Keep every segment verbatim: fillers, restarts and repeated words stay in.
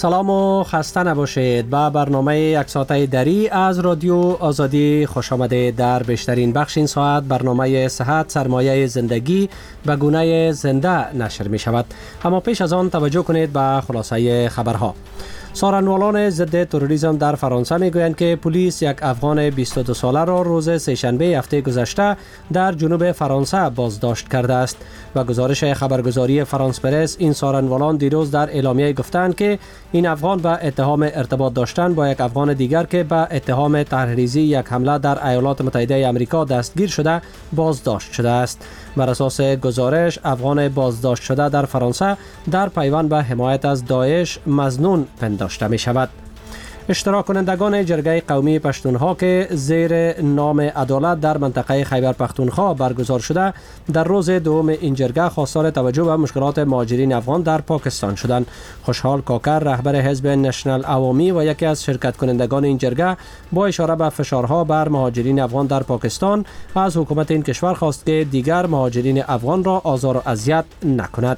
سلام و خسته نباشید. با برنامه یک ساعته دری از رادیو آزادی خوش آمدید. در بیشترین بخش این ساعت برنامه صحت سرمایه زندگی به گونه زنده نشر می شود. اما پیش از آن توجه کنید به خلاصه خبرها. سارنوالان ضد تروریسم در فرانسه میگویند که پلیس یک افغان بیست و دو ساله را روز سه‌شنبه هفته گذشته در جنوب فرانسه بازداشت کرده است. و گزارش خبرگزاری فرانس پرس، این سارنوالان دیروز در اعلامیه گفتند که این افغان به اتهام ارتباط داشتن با یک افغان دیگر که به اتهام طرحریزی یک حمله در ایالات متحده آمریکا دستگیر شده بازداشت شده است. بر اساس گزارش، افغان بازداشت شده در فرانسه در پیوند به حمایت از داعش مظنون پنداشته می شود. اشتراک کنندگان جرگه قومی پشتونخوا که زیر نام عدالت در منطقه خیبر پختونخوا برگزار شده، در روز دوم این جرگه خواستار توجه به مشکلات مهاجرین افغان در پاکستان شدند. خوشحال کاکر، رهبر حزب نشنل عوامی و یکی از شرکت کنندگان این جرگه، با اشاره به فشارها بر مهاجرین افغان در پاکستان از حکومت این کشور خواست که دیگر مهاجرین افغان را آزار و اذیت نکند.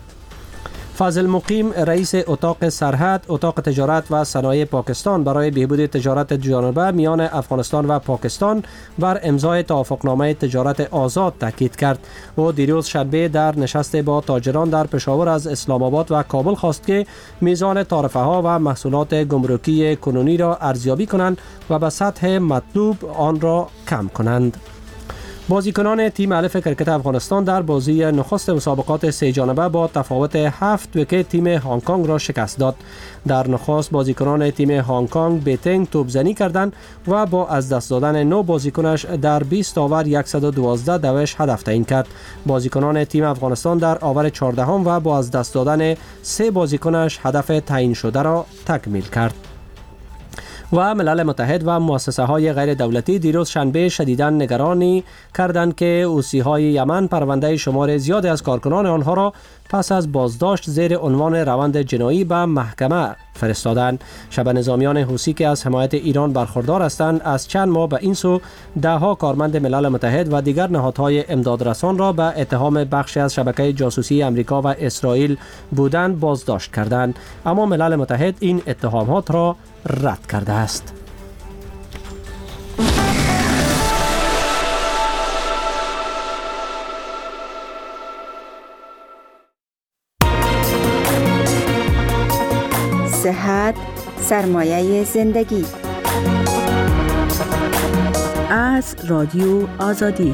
فاضل مقیم، رئیس اتاق سرحد، اتاق تجارت و صنایع پاکستان برای بهبود تجارت دوجانبه میان افغانستان و پاکستان بر امضای توافقنامه تجارت آزاد تاکید کرد. او دیروز شنبه در نشست با تاجران در پشاور از اسلام آباد و کابل خواست که میزان تعرفه ها و محصولات گمرکی کنونی را ارزیابی کنند و به سطح مطلوب آن را کم کنند. بازیکنان تیم الف کرکت افغانستان در بازی نخست مسابقات سه جانبه با تفاوت هفت ویکت تیم هنگ کنگ را شکست داد. در نخست بازیکنان تیم هنگ کنگ بیتینگ توپزنی کردند و با از دست دادن نو بازیکنش در بیست آور صد و دوازده دوش هدف تعیین کرد. بازیکنان تیم افغانستان در آور چهاردهم و با از دست دادن سه بازیکنش هدف تعیین شده را تکمیل کرد. و ملل متحد و مؤسسه های غیر دولتی دیروز شنبه شدیداً نگرانی کردند که حوثی های یمن پرونده شمار زیادی از کارکنان آنها را پس از بازداشت زیر عنوان روند جنایی به محکمه فرستادند. شبه نظامیان حوثی که از حمایت ایران برخوردار هستند، از چند ماه به این سو دهها کارمند ملل متحد و دیگر نهادهای امدادرسان را به اتهام بخشی از شبکه جاسوسی امریکا و اسرائیل بودند بازداشت کردند، اما ملل متحد این اتهامات را رد کرده است. صحت سرمایه زندگی از رادیو آزادی.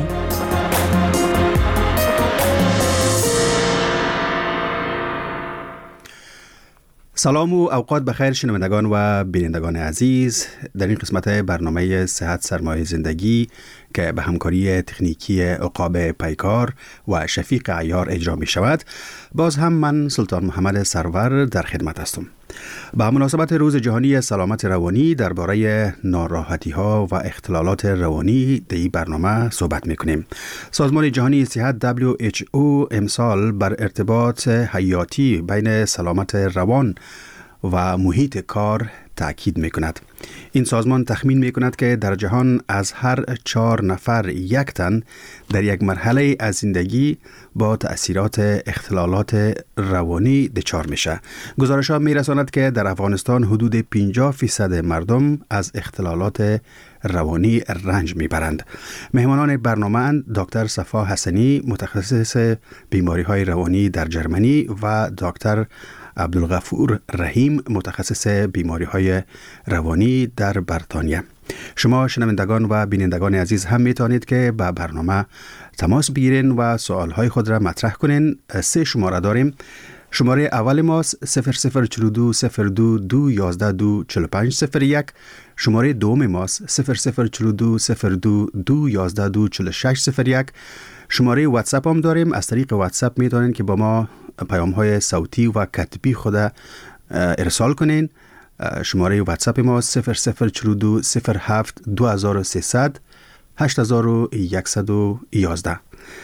سلام و اوقات بخیر شنوندگان و بینندگان عزیز. در این قسمت برنامه صحت سرمایه زندگی که به همکاری تکنیکی عقاب پیکار و شفیق عیار اجرا می شود، باز هم من سلطان محمد سرور در خدمت هستم. به مناسبت روز جهانی سلامت روانی درباره ناراحتی ها و اختلالات روانی در این برنامه صحبت می کنیم. سازمان جهانی صحت دبلیو اچ او امسال بر ارتباط حیاتی بین سلامت روان و محیط کار تأکید می کند. این سازمان تخمین می کند که در جهان از هر چهار نفر یک تن در یک مرحله از زندگی با تأثیرات اختلالات روانی دچار میشه. گزارش ها می رساند که در افغانستان حدود پنجاه فیصد مردم از اختلالات روانی رنج میبرند. مهمانان برنامه دکتر صفا حسنی، متخصص بیماری های روانی در جرمنی، و دکتر عبدالغفور رحیم، متخصص بیماری های روانی در بریتانیا. شما شنوندگان و بینندگان عزیز هم میتونید که با برنامه تماس بگیرین و سوالهای خود را مطرح کنین. سه شماره داریم. شماره اول ماست صفر صفر چهل و دو صفر دو دو یازده دو چهل و پنج صفر یک. شماره دوم ماست صفر صفر چهل و دو صفر دو دو یازده دو چهل و شش صفر یک. شماره واتساپ هم داریم. از طریق واتساپ میتونین که با ما پیام های صوتی و کتبی خود ارسال کنین. شماره واتساپ ما صفر صفر چهل و دو صفر هفت دو هزار و سیصد هشت هزار و صد و یازده.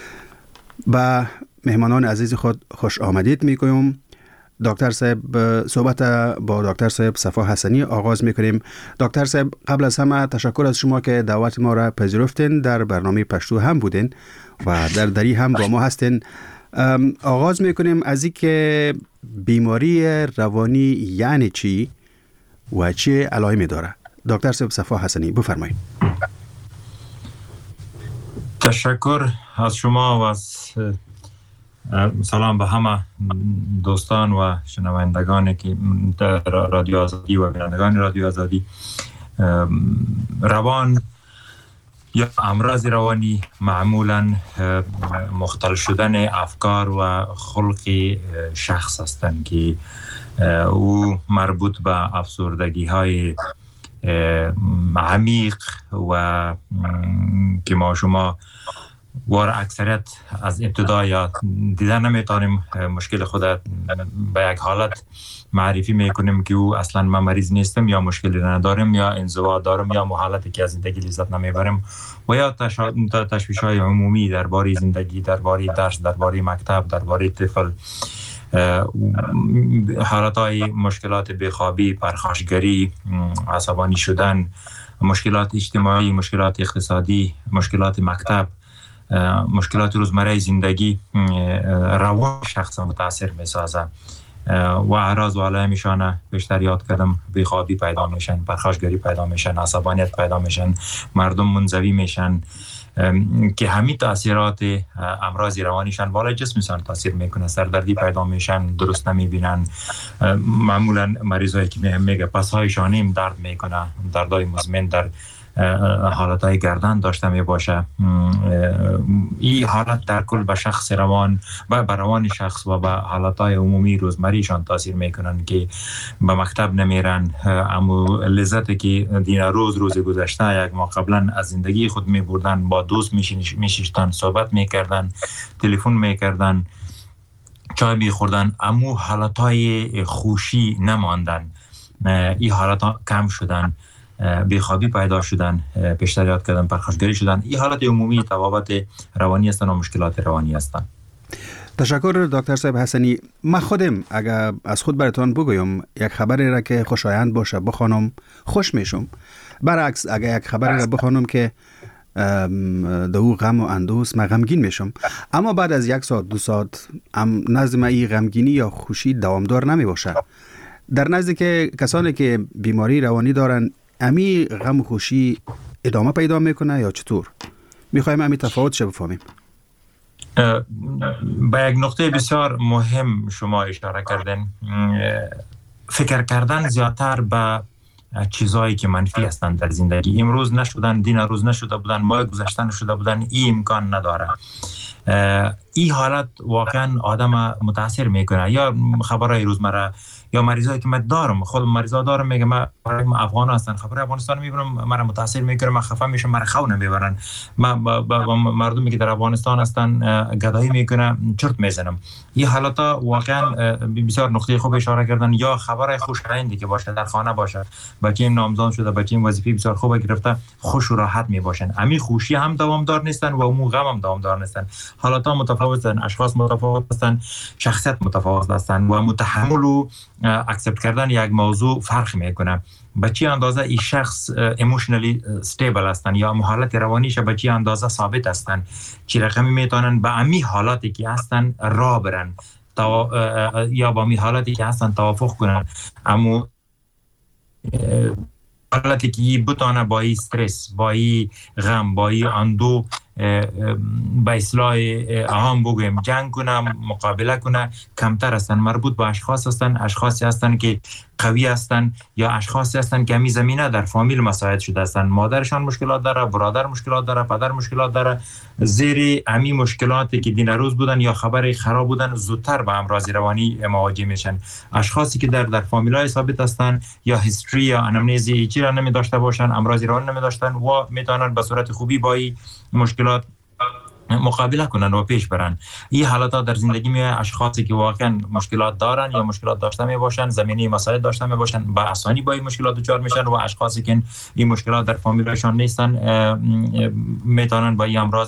با مهمانان عزیز خود خوش آمدید میگویم. دکتر صاحب، صحبت با دکتر صاحب صفا حسنی آغاز میکنیم. دکتر صاحب، قبل از همه تشکر از شما که دعوت ما را پذیرفتین. در برنامه پشتو هم بودین و در دری هم با ما هستین. آغاز میکنیم از این که بیماری روانی یعنی چی و چه علائمی داره؟ دکتر صاحب صفا حسنی بفرمایید. تشکر از شما و از سلام به همه دوستان و شنوندگانی که در رادیو آزادی و بینندگان رادیو آزادی. روان یا امراض روانی معمولا مختل شدن افکار و خلق شخص هستند که او مربوط به افسردگی های عمیق و که ما شما وار اکثریت از ابتدا یا دیدن نمیتونیم مشکل خود به یک حالت معرفی میکنیم که او اصلا من مریض نیستم یا مشکلی ندارم یا انزوا دارم یا حالتی که از زندگی لذت نمیبرم و یا تشویش های عمومی درباره زندگی، درباره درس، درباره مکتب، درباره طفل، حالت های مشکلات بیخوابی، پرخاشگری، عصبانی شدن، مشکلات اجتماعی، مشکلات اقتصادی، مشکلات مکتب، مشکلات روزمره زندگی روان شخص متاثر میسازه و اعراض و علائمشان بیشتر یاد کردم. بیخوابی پیدا میشن، پرخاشگری پیدا میشن، عصبانیت پیدا میشن، مردم منزوی میشن که همین تاثیرات امراض روانیشان بالای جسمشان تاثیر میکنه. سردردی پیدا میشن، درست نمیبینن. معمولا مریضایی که میگه پس‌هایشان هم درد میکنه، دردای مزمن در حالتهای گردن داشته می باشه. این حالت در کل به شخص روان و به روان شخص و به حالتهای عمومی روزمریشان تاثیر میکنن که به مکتب نمیرن، اما لذتی که دین روز روز گذشته یک ما قبلا از زندگی خود می بردن، با دوست میشیشتن، صحبت میکردن، تلفن میکردن، چای میخوردن، اما حالتهای خوشی نماندن. این حالتها کم شدن، بیخوابی پیدا شدن، بیشتر یاد کردن، پرخاشگری شدن. این حالت عمومی تفاوت روانی هستن و مشکلات روانی هستن. تشکر دکتر صاحب حسنی. من خودم اگر از خود براتون بگویم یک خبری را که خوشایند باشه بخوانم خوش میشم. برعکس اگر یک خبری را بخوانم که دو غم و اندوس من غمگین میشم. اما بعد از یک ساعت دو ساعت نزد من این غمگینی یا خوشی دوامدار نمی باشه. در نزد که کسانی که بیماری روانی دارن امی غم و خوشی ادامه پیدا میکنه یا چطور؟ میخوایم امی تفاوتش بفهمیم. به یک نقطه بسیار مهم شما اشاره کردن. فکر کردن زیادتر به چیزایی که منفی هستند در زندگی. امروز نشدن، دین روز نشده بودن، ماه گذشته نشده بودن، این امکان نداره. این حالت واقعا آدم متاثر میکنه. یا خبرهای روزمره یا مریضایی که من دارم، خود مریضا دارم، میگه من افغان هستن، خبر افغانستان میبینم مرا متاثر میکنه، من خفه میشم، مرا خو نمیبرن. من با, با, با مردمی که در افغانستان هستن گدایی میکنه، چرت میزنم. این حالتا واقعا بسیار نقطه خوب اشاره کردن. یا خبر خوشایندی که باشه، در خانه باشه، بچه‌م نامزد شده، بچه‌م وظیفه بسیار خوب گرفته، خوش و راحت میباشن. امی خوشی هم دوامدار نیستن و مو غم هم دوامدار نیستن. حالتا متفاوتن، اشخاص متفاوت هستن، شخصیت متفاوت هستن و متحمل و اکسپت کردن یک موضوع فرق میکنه. به چی اندازه این شخص ایموشنالی استیبل هستن یا حالت روانیش به چی اندازه ثابت هستن، چی رقمی میتونن به امی حالاتی که هستن راه برن تا یا با امی حالاتی که هستن توافق کنن. اما حالتی که بتونه با این استرس، با این غم، با این اندو به اصلاح عام بگویم جنگ کنه، مقابله کنه، کمتر هستن. مربوط به اشخاص هستن، اشخاصی هستن که قوی هستن یا اشخاصی هستن که همی زمینه در فامیل مساعد شده هستن. مادرشان مشکلات داره، برادر مشکلات داره، پدر مشکلات داره. زیر همی مشکلاتی که دین روز بودن یا خبر خراب بودن زودتر به امراض روانی مواجه میشن. اشخاصی که در در فامیلای ثابت هستن یا هیستوری یا انامنزی چی را نمی داشته باشن، امراض روانی نمی داشتن و میتونن به صورت خوبی با این مشکلات مقابله کنن و پیش برن. این حالات در زندگی می اشخاصی که واقعا مشکلات دارن یا مشکلات داشته می باشن، زمینه مسائل داشته می باشن، با آسانی با این مشکلات دچار میشن و اشخاصی که این مشکلات در فامیلشان نیستن میتونن با این امراض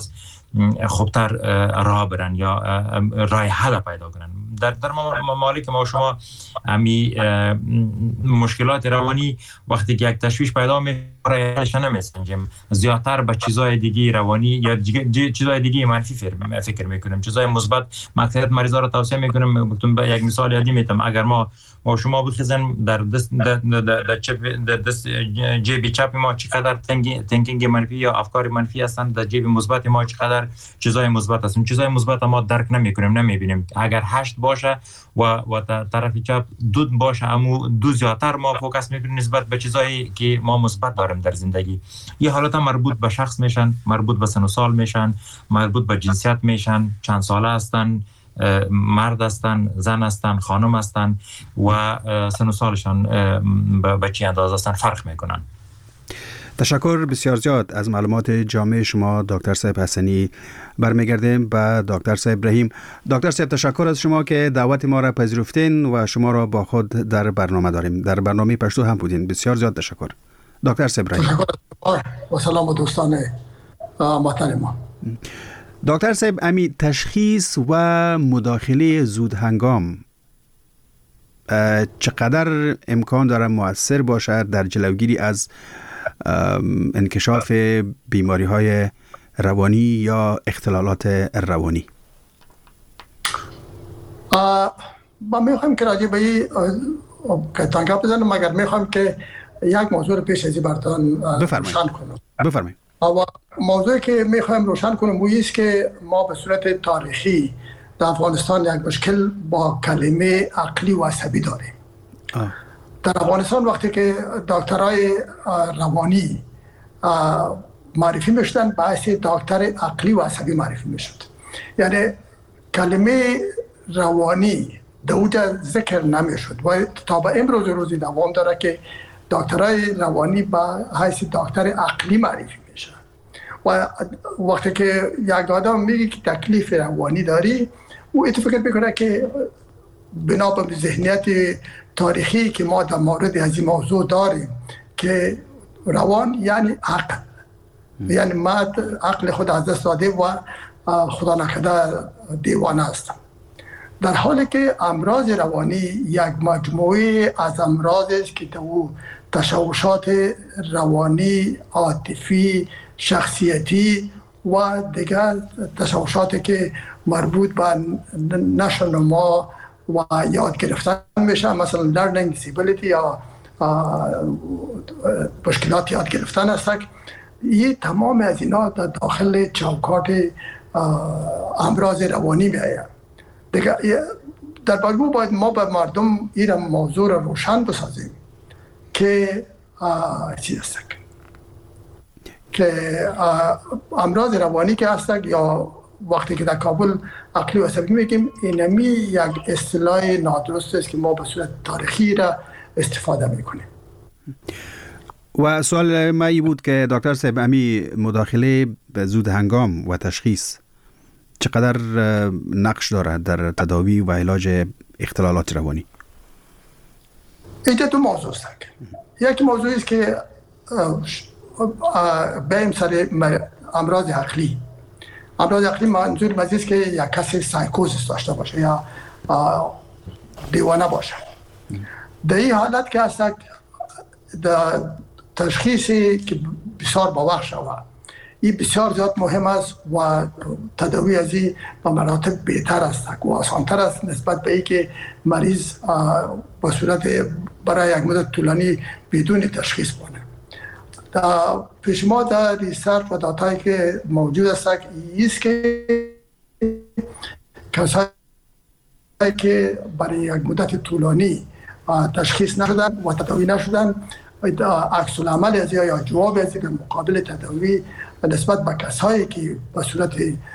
خوبتر راه برن یا راه حل پیدا کنن. در در ممالک ما شما امی مشکلات روانی وقتی که یک تشویش پیدا میشه راهش نمیسنجیم، زیادتر به چیزای دیگه روانی یا چیزای دیگه منفی فکر میکنیم، چیزای مثبت مقصد مریضا رو توصیه میکنیم. گفتم به یک مثال یادی میتم، اگر ما ما شما بخزن در دست در دست جیب چپ ما چقدر تینکینگ منفی یا افکار منفی هستن، در جیب مثبت ما چقدر چیزای مثبت هستن. چیزای مثبت ما درک نمیکنیم، نمیبینیم. اگر هشت باشه و و طرف چپ دو باشه، اما دو زیادتر ما فوکس میکنیم نسبت به چیزایی که ما مثبت داریم در زندگی. یه حالت مربوط به شخص میشن، مربوط به سن و سال میشن، مربوط به جنسیت میشن، چند ساله هستن، مرد هستن، زن هستن، خانم هستن و سن و سالشان به چه اندازه هستن فرق میکنن. تشکر بسیار زیاد از معلومات جامع شما دکتر صاحب حسنی. برمیگردیم به دکتر صاحب ابراهیم. دکتر صاحب تشکر از شما که دعوت ما را پذیرفتین و شما را با خود در برنامه داریم. در برنامه پشتو هم بودین. بسیار زیاد تشکر دکتر صاحب ابراهیم. و سلام و دوستان محترم ما. دکتر صاحب، امی تشخیص و مداخله زود هنگام چقدر امکان داره مؤثر باشد در جلوگیری از انکشاف بیماری های روانی یا اختلالات روانی؟ من میخوام که راجع به این که تنگا بزنم، مگر میخوام که یک موضوع رو پیش ازی براتون روشن کنم. بفرمایید. و موضوعی که میخوایم روشن کنم است که ما به صورت تاریخی در افغانستان یک مشکل با کلمه عقلی و عصبی داریم. آه. در افغانستان وقتی که دکترای روانی معرفی میشدن باعث دکتر عقلی و عصبی معرفی میشد. یعنی کلمه روانی دوجا ذکر نمیشد و تا به امروز روزی دوام داره که دکترای روانی با حیث دکتر عقلی معرفی میشن. و وقتی که یک آدم میگه که تکلیف روانی داری، او اتفاق میکنه که بنا به ذهنیت تاریخی که ما در مورد از این موضوع داریم که روان یعنی عقل، یعنی مرد عقل خود از دست داده و خدا نکرده دیوانه است. در حالی که امراض روانی یک مجموعه از امراض است که تو تشوشات روانی، عاطفی، شخصیتی و دیگر تشوشاتی که مربوط به نشو و نما و یاد گرفتن میشه، مثلا لرنینگ دیسیبیلیتی یا مشکلات یاد گرفتن است. این تمام از اینا در داخل چوکات امراض روانی میآید. دیگه در واقع باید ما به مردم این موضوع را روشن بسازیم که چی است که امراض روانی که هست یا وقتی که در کابل عقلی و عصبی میگیم، اینمی یک اصطلاح نادرست است که ما به صورت تاریخی را استفاده میکنیم. و سوال ما ای بود که دکتر صاحب، امی مداخله به زود هنگام و تشخیص چقدر نقش دارد در تداوی و علاج اختلالات روانی؟ اینجا دو موضوع است. یک موضوع است که بیم سر امراض عقلی. امراض عقلی منظور مزید که یک کسی سایکوزیس داشته باشه یا دیوانه باشه. در این حالت که هست در تشخیصی که بسیار باوقت شود، این بسیار زیاد مهم است و تداوی از این به مراتب بهتر است و آسانتر است نسبت به ای که مریض به صورت برای یک مدت طولانی بدون تشخیص بانه. در پیش ما در ریسرچ و داتایی که موجود است ایست که کسایی که برای یک مدت طولانی تشخیص نشدن و تداوی نشدن، عکس العمل از یا جواب از که مقابل تداوی نسبت به کسایی که به صورت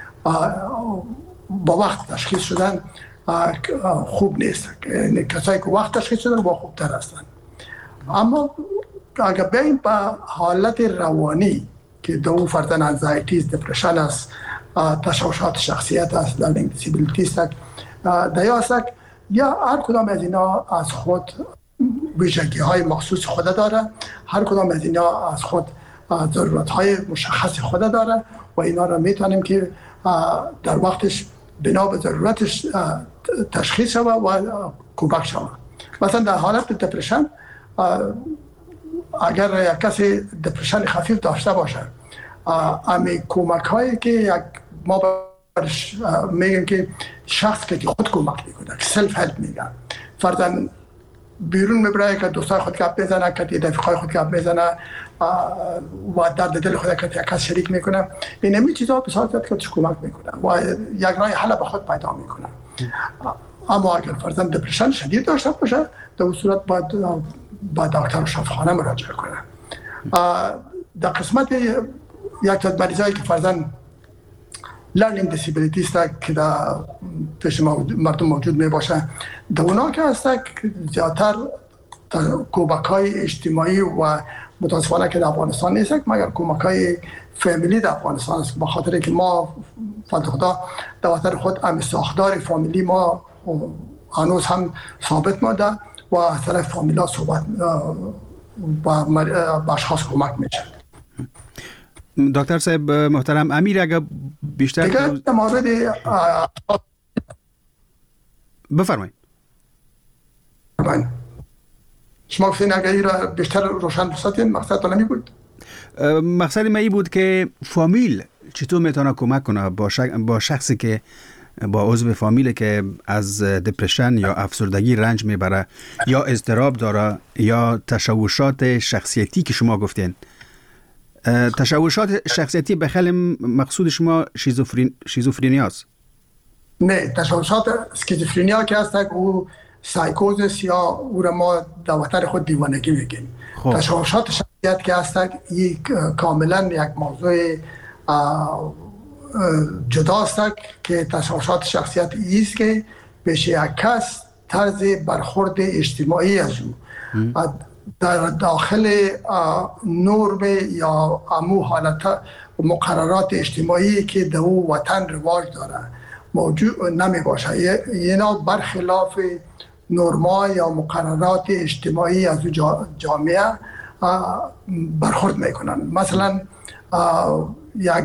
با وقت تشخیص شدن خوب نیست. کسایی که وقت تشخیص شدن با خوبتر هستند. اما اگر بین به حالت روانی که دو فرزن انزایتیز، دپرشن است، تشوشات شخصیت است، لرنینگ دیسیبیلیتی است، دیا است، یا هر کدام از اینا از خود ویژگی های مخصوص خود داره، هر کدام از اینا از خود ضرورت های مشخص خود داره و اینا را میتونیم که در وقتش بنا به ضرورتش تشخیص شود و کمک شود. مثلا در حالت دپرشن اگر یک کسی دپرشن خفیف داشته باشه، امی کمک هایی که یک ما برش میگن که شخص که خود کمک میکنه، سلف هلپ میگن، فرضاً بیرون میبره که دوستای خود گپ بزنه، که رفیقای خود گپ بزنه و درد دل خود که یک کس شریک میکنه، این همین چیزا بسیار زیاد که کمک میکنه و یک راه حل به خود پیدا میکنه. اما اگر فرضاً دپرشن شدید داشته باشه، در اون صورت باید با دکتر و شفاخانه مراجعه کنه. در قسمت یک تا مریضایی که فرضاً لرنینگ دیسیبیلیتی است که در پیش مردم موجود می باشه، در اونا که هست که زیادتر کمک های اجتماعی و متاسفانه که در افغانستان نیست، مگر کمک های فامیلی در افغانستان است، به خاطر که ما فضل خدا در وطن خود هم ساختار فامیلی ما هنوز هم ثابت مانده و از طرف فامیلا صحبت با اشخاص کمک میشه. دکتر صاحب محترم، امیر اگر بیشتر دیگر در مورد بفرمایید. شما گفتین اگر این را بیشتر روشن بسازید، مقصد تو نمی بود؟ مقصد من این بود که فامیل چطور میتونه کمک کنه با, شخ... با شخصی که با عضو فامیل که از دپرشن یا افسردگی رنج میبره یا اضطراب داره یا تشوشات شخصیتی که شما گفتین. تشوشات شخصیتی به خیلی مقصود شما شیزوفرین شیزوفرینیا است؟ نه، تشوشات اسکیزوفرینیا که هست او سایکوزس یا او را ما در وطن خود دیوانگی میگیم. تشوشات شخصیت که هست این کاملا یک موضوع جدا است که تشوشات شخصیت ایست که پیش یک کس طرز برخورد اجتماعی از او در داخل نورم یا امو حالت مقررات اجتماعی که در او وطن رواج داره موجود نمی باشه. اینا برخلاف نورما یا مقررات اجتماعی از جامعه برخورد میکنن. مثلا یک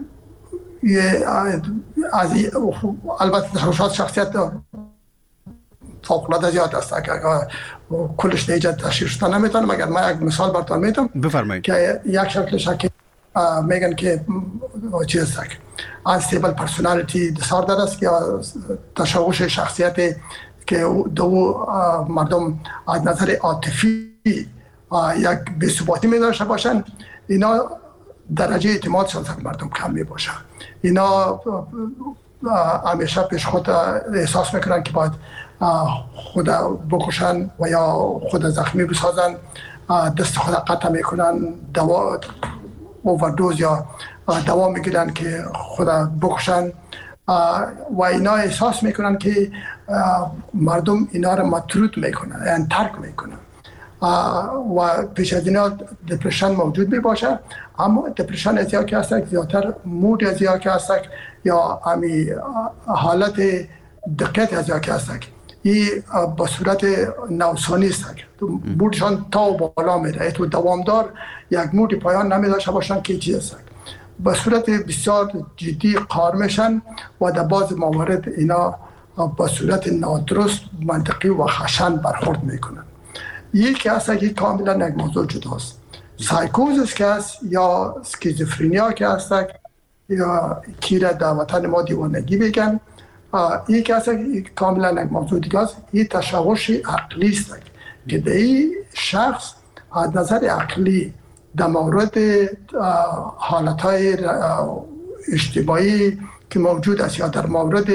از البته تشوشات شخصیت فوق‌العاده زیاد است که کلش دیگه تشریح شدن نمیتونم، مگر من یک مثال براتون میتونم بفرمایید که یک شکلش که میگن که چی است انستیبل پرسونالیتی دیساردر است که تشوش شخصیت که دو مردم از نظر عاطفی یک بی‌ثباتی می‌داشته باشن، اینا درجه اعتمادشان از مردم کم می باشه. اینا همیشه پیش خود احساس میکنن که باید خود بکشن و یا خود زخمی بسازن، دست خود قطع میکنن، دوا اووردوز یا دوا میگیرن که خود بکشن و اینا احساس میکنن که مردم اینا رو مطرود میکنن، یعنی ترک میکنن و پیش از اینا دپرشن موجود می باشه. اما دپرشن از یا که هست زیادتر مود از یا که هست یا همی حالت دقیق از یا که هست، این با صورت نوسانی است، مودشان تا و بالا میره، تو دوامدار یک مود پایان نمی داشته باشن که چیز است، با صورت بسیار جدی قهر میشن و در بعض موارد اینا با صورت نادرست منطقی و خشن برخورد میکنن. یکی هست که کاملا یک موضوع جداست. سایکوزس که هست یا اسکیزوفرینیا که هست یا کیره در وطن ما دیوانگی بگن، این که هست کاملا یک موضوع دیگه است. این تشوش عقلی است که در این شخص از نظر عقلی در مورد حالتهای اجتماعی که موجود است یا در مورد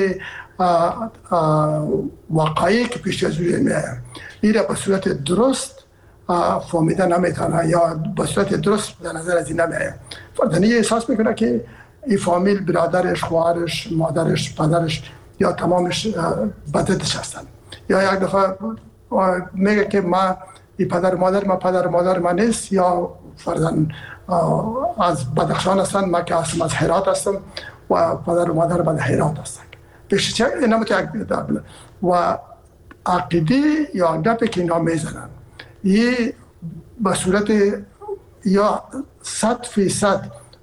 واقعی که پیش از روی میاد این را به صورت درست فهمیده نمیتونه یا به صورت درست در نظر از این نمیاد. فرضاً احساس میکنه که این فامیل برادرش، خواهرش، مادرش، پدرش یا تمامش بددش هستن، یا یک دفعه میگه که ما این پدر مادر ما پدر مادر ما نیست، یا فرضاً از بدخشان هستن، ما که هستم از هرات هستم و پدر و مادر بعد هرات هستن. پیش چه اینا متعقد و عقیده یا گپی که اینا میزنن این به صورت یا صد فیصد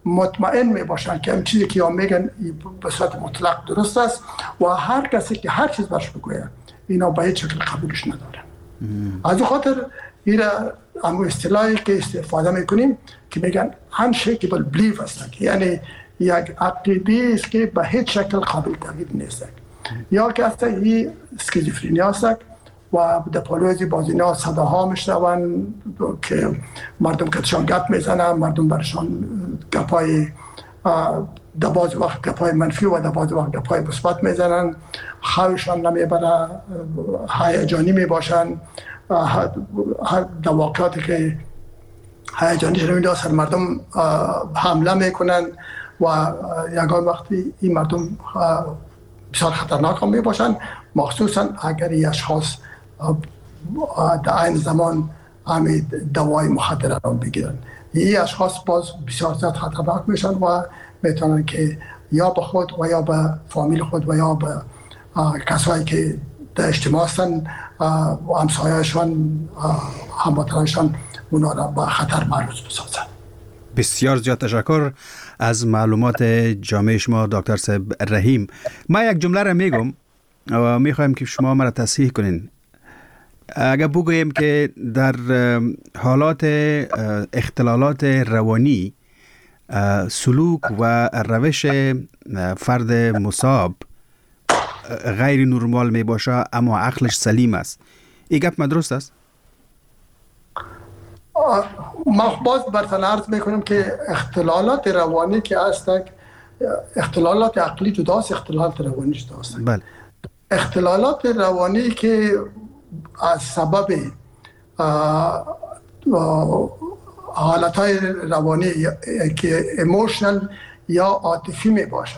مطمئن می باشن که این چیزی که یا میگن به صورت مطلق درست است و هر کسی که هر چیز برش بگوید اینا به هیچ شکل قبولش ندارن. از این خاطر این امو اصطلاحی که استفاده میکنیم که میگن unshakable belief است، یعنی یک عقیده است که به هیچ شکل قابل تغییر نیست. یا که اصلا این اسکیزوفرنیا است و در پالوزی باز اینا صداها میشنون که مردم کتشان گپ میزنن، مردم برشان گپای در بعض وقت گپای منفی و در بعض وقت گپای مثبت میزنن، خوششان نمیبره، هیجانی میباشن، در واقعاتی که هیجانی شنوید اصلا مردم حمله میکنن و یکان وقتی این مردم بسیار خطرناک هم میباشن، مخصوصا اگر این اشخاص در این زمان همین دوای مخدر را بگیرن. این اشخاص باز بسیار زیاد خطرناک میشن و میتونن که یا به خود و یا به فامیل خود و یا به کسایی که در اجتماع هستن و همسایه‌شان هموطنانشان اونا را به خطر معرض بسازن. بسیار زیاد تشکر از معلومات جامع شما دکتر صاحب رحیم. ما یک جمله را میگم و میخوایم که شما مرا تصحیح کنین. اگر بگوییم که در حالات اختلالات روانی سلوک و روش فرد مصاب غیر نرمال می باشه اما عقلش سلیم است، این گپ درست است؟ ما باز برتن عرض میکنم که اختلالات روانی که هستند، اختلالات عقلی جداست، اختلالات روانی جداست. بله. اختلالات روانی که از سبب حالتهای روانی که ایموشنال یا عاطفی می باشه،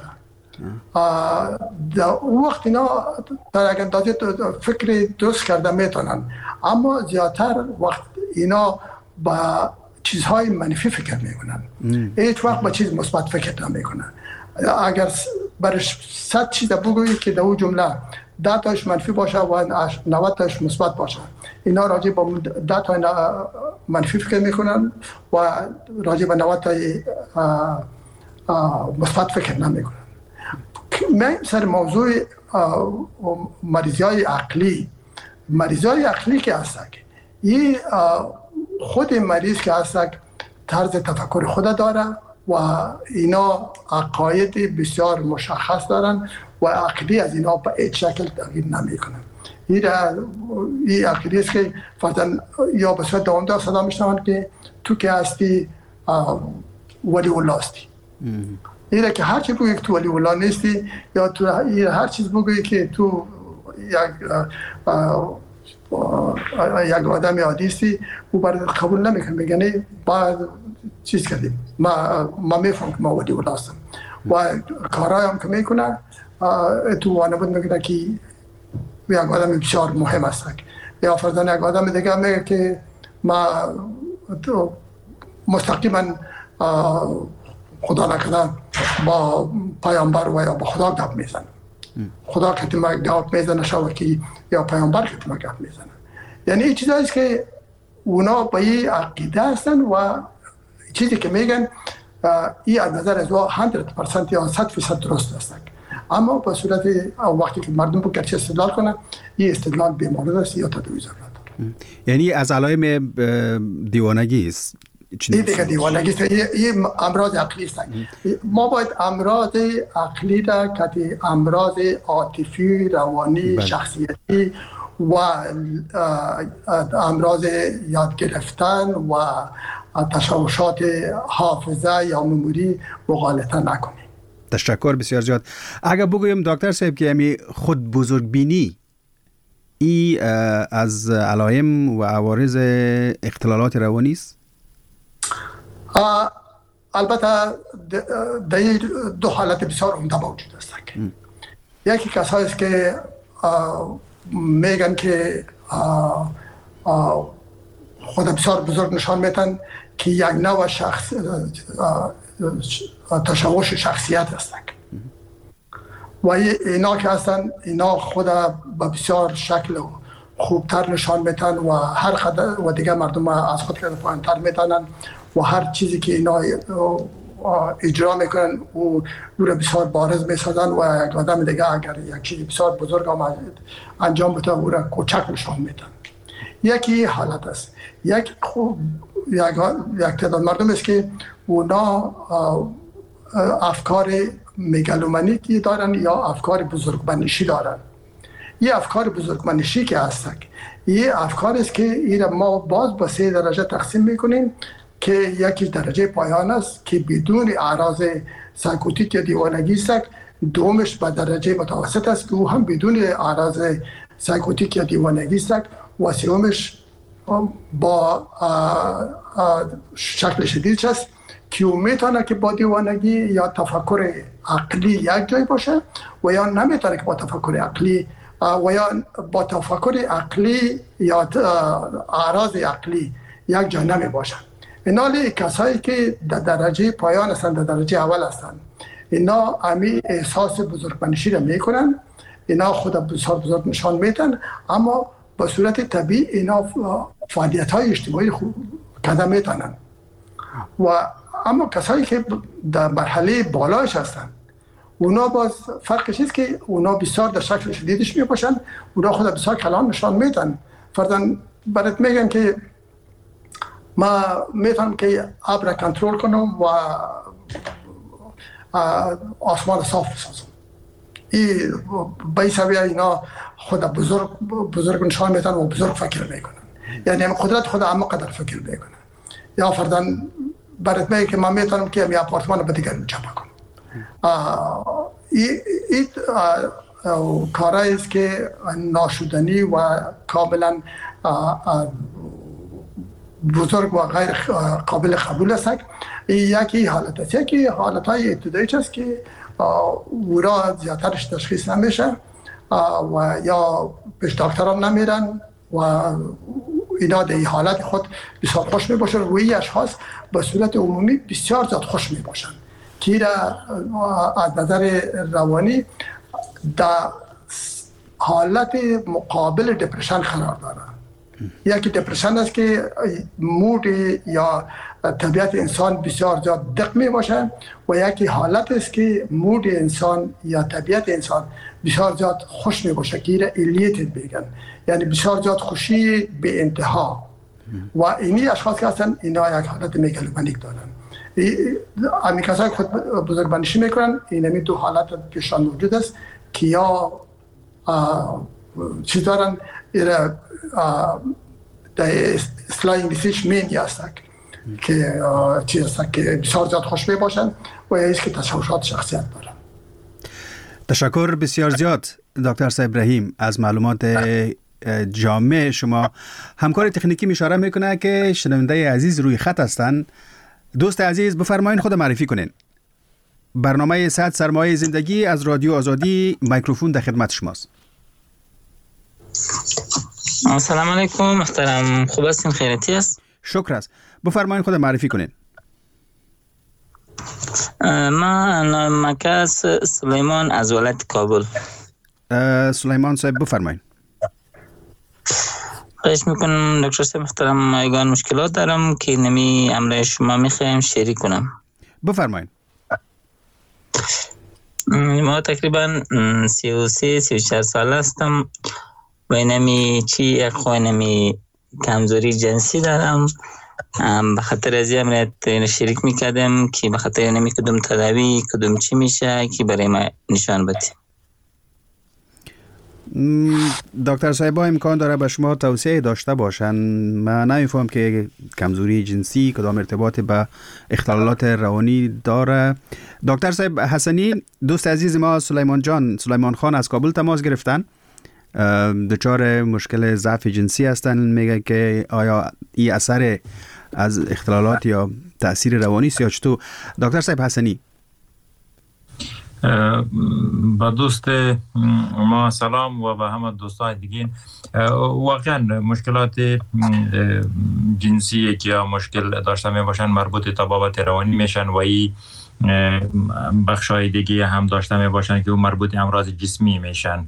در اون وقت اینا در یک اندازه فکر درست کرده میتونن، اما زیادتر وقت اینا با چیزهای منفی فکر میکنن، هیچ وقت با چیز مثبت فکر نمیکنن. اگر برش صد چیز بگویی که در اون جمله ده تاش منفی باشه و نود تاش مثبت باشه، اینا راجع به ده تا منفی فکر میکنن و راجع به نود تای مثبت فکر نمیکنن. من سر موضوع مریضی‌های عقلی، مریضی‌های عقلی که هستند، این خود مریض که هستند طرز تفکر خود داره و اینا عقاید بسیار مشخص دارن و عقیده از اینا به هیچ شکل تغییر نمیکنن. این این عقیده است که فرضاً یا به صورت دوامدار صدا میشنون که تو که هستی ولی الله هستی. این که هر چی بگویی که تو ولی الله نیستی، یا تو هر چیز بگویی که تو یک یک آدم عادی هستی، او برای قبول نمیکنه، میگه بعد چیز کردیم، ما ما میفهم که ما ولی الله هستم و کارهای هم که میکنه تو وانبود میگه که یک آدم بسیار مهم است. یا فرضاً یک آدم دیگه میگه که ما مستقیما خدا نکرده با پیامبر و یا با خدا گپ میزنه، خدا که ما گپ میزنه شاید که یا پیامبر که ما گپ میزنه. یعنی این چیزایی است که اونا با این عقیده هستن و چیزی که میگن این از نظر از او صد درصد یا صد درصد درست است، اما به صورت وقتی که مردم با گرچه استدلال کنن، این استدلال بی‌مورد است یا تداوی ضرورت داره. یعنی از علائم دیوانگی است. این دیگه دیوانگی است، این امراض عقلی است. ما باید امراض عقلی را که امراض عاطفی، روانی، بله. شخصیتی و امراض یاد گرفتن و تشوشات حافظه یا مموری مغالطه نکنیم. تشکر بسیار زیاد. اگر بگویم دکتر صاحب که همی خود بزرگبینی ای از علائم و عوارض اختلالات روانی است؟ البته در دو حالت بسیار عمده موجود است. یکی کسایی است که میگن که خود بسیار بزرگ نشان میدن که یک نوع شخص تشوش شخصیت هستند و اینا که هستن اینا خود به بسیار شکل خوبتر نشان میدن و هر خد و دیگه مردم از خود که پایین‌تر میدانن و هر چیزی که اینا اجرا میکنن و او را بسیار بارز میسازن و یک آدم دیگه اگر یک چیز بسیار بزرگ آمد انجام بده او را کوچک نشان میدن. یکی حالت است. یک خوب یک یک تعداد مردم است که اونا افکار میگالومانیکی دارن یا افکار بزرگمنشی دارن. این افکار بزرگمنشی که هستند این افکار است که این ما باز به سه درجه تقسیم میکنیم که یکی درجه پایان است که بدون اعراض سایکوتیک یا دیوانگی است، دومش به درجه متوسط است که او هم بدون اعراض سایکوتیک یا دیوانگی است و سومش با شکل شدید است که او میتونه که با دیوانگی یا تفکر عقلی یک جای باشه و یا نمیتونه که با تفکر عقلی و یا با تفکر عقلی یا اعراض عقلی یک جای نمی باشن. اینا کسایی که در درجه پایان هستند، در درجه اول هستند، اینا امی احساس بزرگمنشی را میکنن، اینا خود بسیار بزرگ نشان میدن، اما به صورت طبیعی اینا فعالیت های اجتماعی قدم میتونن. و اما کسایی که در مرحله بالایش هستند اونا باز فرقش است که اونا بسیار در شکل شدیدش می باشن، اونا خود بسیار کلان نشان میدن. فرضاً برات میگن که ما میتونم که ابر کنترل کنم و آسمان صاف بسازم. این به سویه اینا خود بزرگ بزرگ نشان میدن و بزرگ فکر میکنن، یعنی هم قدرت خود اما قدر فکر میکنن. یا فرضاً برات میگه که من میتونم که می آپارتمان به دیگر جمع کنم. این کارایی است که ناشدنی و کاملا بزرگ و غیر قابل قبول است. یکی حالت است. یکی حالت های ابتدایی است که او را زیادترش تشخیص نمیشه و یا پیش دکتران نمیرن و اینا در حالت خود بسیار خوش می باشن و این اشخاص به صورت عمومی بسیار زیاد خوش می باشن که از نظر روانی در حالت مقابل دپرشن قرار داره. یکی دپرشن است که مود یا طبیعت انسان بسیار زیاد دق می باشه و یکی حالت است که مود انسان یا طبیعت انسان بسیار زیاد خوش می باشه که ایره الیتد بگن، یعنی بسیار زیاد خوشی به انتها. و اینی اشخاص که هستن اینا یک حالت میگالومانیک دارن. امی کسایی خود بزرگمنشی میکنن، اینمی دو حالت پیشان موجود است که یا چیز دارن ایره در اصلاح انگلیسیش مینی هستن که چیز هستن که بسیار زیاد خوش می باشن و ایست که تشوشات شخصیت دارن. تشکر بسیار زیاد دکتر صاحب رحیم از معلومات جامع شما. همکار تکنیکی اشاره میکنه که شنونده عزیز روی خط هستن. دوست عزیز بفرمایید خود معرفی کنین. برنامه صحت سرمایه زندگی از رادیو آزادی، میکروفون در خدمت شماست. سلام علیکم محترم، خوب هستین؟ خیریتی است؟ شکر است. بفرمایید خود معرفی کنین. من مکس سلیمان از ولایت کابل. سلیمان صاحب بفرمایید. خواهش میکنم دکتر صاحب محترم، مایگان مشکلات دارم که نمی امر شما میخوایم شریک کنم. بفرمایید. ما تقریبا سی و سه سی و چهار سال هستم و اینمی چی یک خواه نمی کمزوری جنسی دارم. به خاطر از این امریت شریک میکردم که به خاطر نمی کدوم تداوی کدوم چی میشه که برای ما نشان بدیم. دکتر صاحب امکان داره به شما توصیه داشته باشن؟ من نمیفهم که کمزوری جنسی کدام ارتباط به اختلالات روانی داره. دکتر صاحب حسنی، دوست عزیز ما سلیمان جان سلیمان خان از کابل تماس گرفتن، دچار مشکل ضعف جنسی هستن. میگه که آیا این اثر از اختلالات یا تأثیر روانی است یا چطور؟ دکتر صاحب حسنی. با دوست ما سلام و با همه دوستان دیگه. واقعا مشکلات جنسی که مشکل داشته می باشن مربوط تبابت روانی میشن و این بخشای دیگه هم داشته می باشن که مربوط امراض جسمی میشن.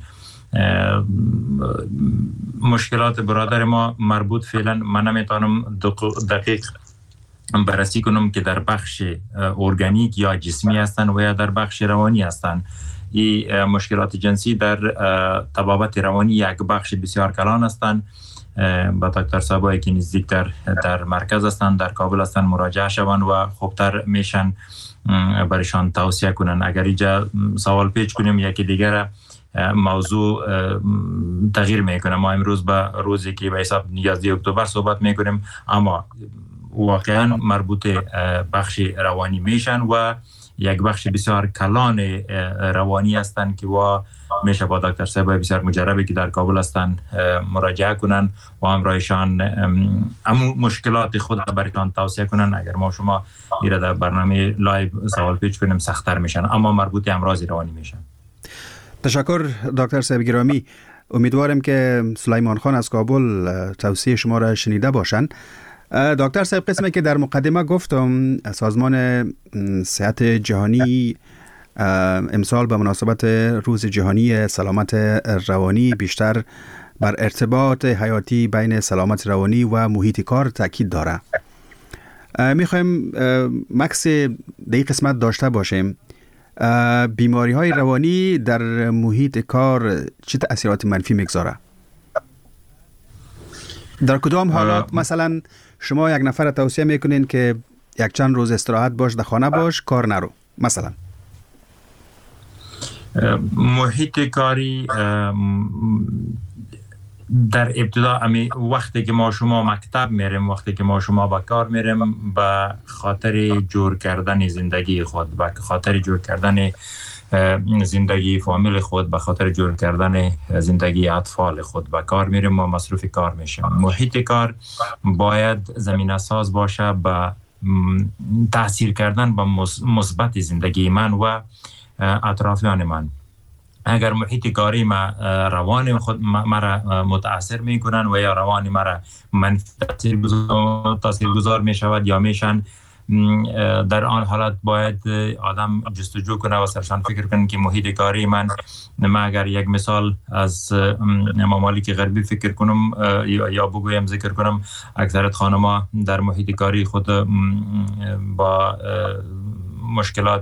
مشکلات برادر ما مربوط فعلا من نمیتونم دقیق بررسی کنم که در بخش ارگانیک یا جسمی هستند و یا در بخش روانی هستند. این مشکلات جنسی در طبابت روانی یک بخش بسیار کلان هستند. با دکتر صاحبایی که نزدیک در در مرکز هستند، در کابل هستند، مراجعه شوند و خوبتر میشن برایشان توصیه کنن. اگر اینجا سوال پیچ کنیم یکی دیگر موضوع تغییر میکنه. ما امروز به روزی که به حساب یازده اکتبر صحبت میکنیم، اما واقعا مربوط بخش روانی میشن و یک بخش بسیار کلان روانی هستند که و میشه با دکتر صاحب بسیار مجربی که در کابل هستند مراجعه کنن و همراهشان همون مشکلات خود برایشان توصیه کنن. اگر ما شما میره در برنامه لایو سوال پیچ کنیم سخت‌تر میشن، اما مربوط امراض روانی میشن. تشکر دکتر صاحب گرامی. امیدوارم که سلیمان خان از کابل توصیه شما را شنیده باشند. دکتر صاحب، قسمی که در مقدمه گفتم، سازمان صحت جهانی امسال به مناسبت روز جهانی سلامت روانی بیشتر بر ارتباط حیاتی بین سلامت روانی و محیط کار تاکید داره. میخوایم مکس در قسمت داشته باشیم. بیماری های روانی در محیط کار چه تأثیرات منفی میگذاره؟ در کدام حالات مثلا شما یک نفر توصیه میکنین که یک چند روز استراحت باش، در خانه باش، کار نرو مثلا؟ محیط کاری در ابتدا امی وقتی که ما شما مکتب میریم، وقتی که ما شما به کار میریم، به خاطر جور کردن زندگی خود، به خاطر جور کردن زندگی فامیل خود، به خاطر جور کردن زندگی اطفال خود به کار میریم و مصروف کار میشیم. محیط کار باید زمینه ساز باشه به تاثیر کردن به مثبت زندگی من و اطرافیان من. اگر محیط کاری ما روان خود مرا متاثر میکنن و یا روان مرا منفی تاثیرگذار میشود یا میشن، در آن حالت باید آدم جستجو کنه و سرشان فکر کنه که محیط کاری من، من اگر یک مثال از ممالک غربی فکر کنم یا بگویم ذکر کنم، اکثرت خانم‌ها در محیط کاری خود با مشکلات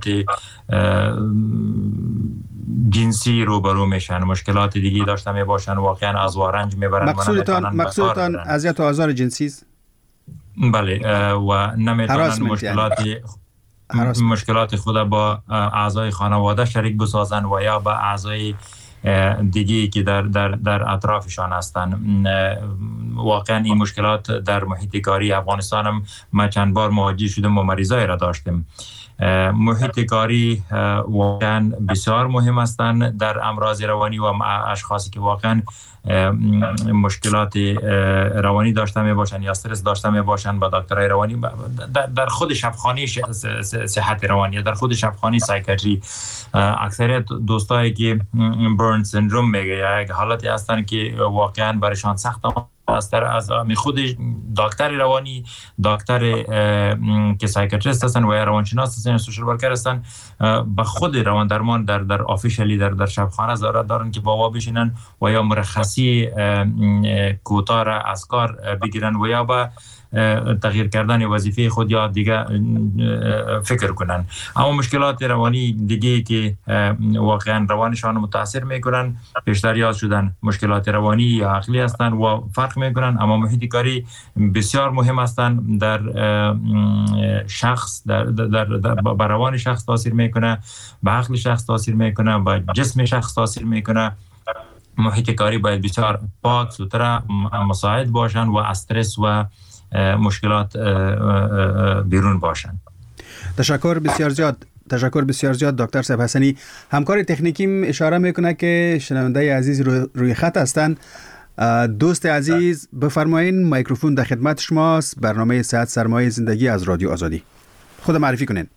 جنسی روبرو میشن، مشکلات دیگه داشته می باشن، واقعا از وارنج میبرن. مقصودتان مقصودتان اذیت و آزار جنسی است؟ بله، و نمیتونن مشکلات یعنی. مشکلات خود با اعضای خانواده شریک بسازن و یا با اعضای دیگه که در در در اطرافشان هستن. واقعا این مشکلات در محیط کاری افغانستان هم ما چند بار مواجه شدیم و مریضای را داشتیم. محیط کاری واقعا بسیار مهم هستند در امراض روانی و اشخاصی که واقعا مشکلات روانی داشته می باشند یا استرس داشته می باشند با دکترای روانی در خود شفاخانه صحت روانی، در خود شفاخانه سایکیاتری. اکثریت دوستایی که برن سندروم میگه یک حالتی هستن که واقعا برایشان سخت است. از خود دکتر روانی، دکتر که سایکیاتریست هستن و یا روانشناس هستن، سوشال ورکر هستن، به خود روان درمان در در آفیشلی در در شبخانه ضرورت دارن که بابا بشینن و یا مرخصی کوتاه را از کار بگیرن و یا با تغییر کردن وظیفه خود یا دیگه فکر کنن. اما مشکلات روانی دیگه که واقعا روانشان متاثر میکنن بیشتر یاد شدن مشکلات روانی یا عقلی هستن و فرق میکنن. اما محیط کاری بسیار مهم هستن در شخص، در در در روان شخص تاثیر میکنه، به عقل شخص تاثیر میکنه، به جسم شخص تاثیر میکنه. محیط کاری باید بسیار پاک سوتره مساعد باشن و استرس و مشکلات بیرون باشند. تشکر بسیار زیاد. تشکر بسیار زیاد دکتر صاحب حسنی. همکار تکنیکیم اشاره میکنه که شنونده عزیز رو روی خط هستند. دوست عزیز بفرمایین، میکروفون در خدمت شماست. برنامه صحت سرمایه زندگی از رادیو آزادی. خود معرفی کنین.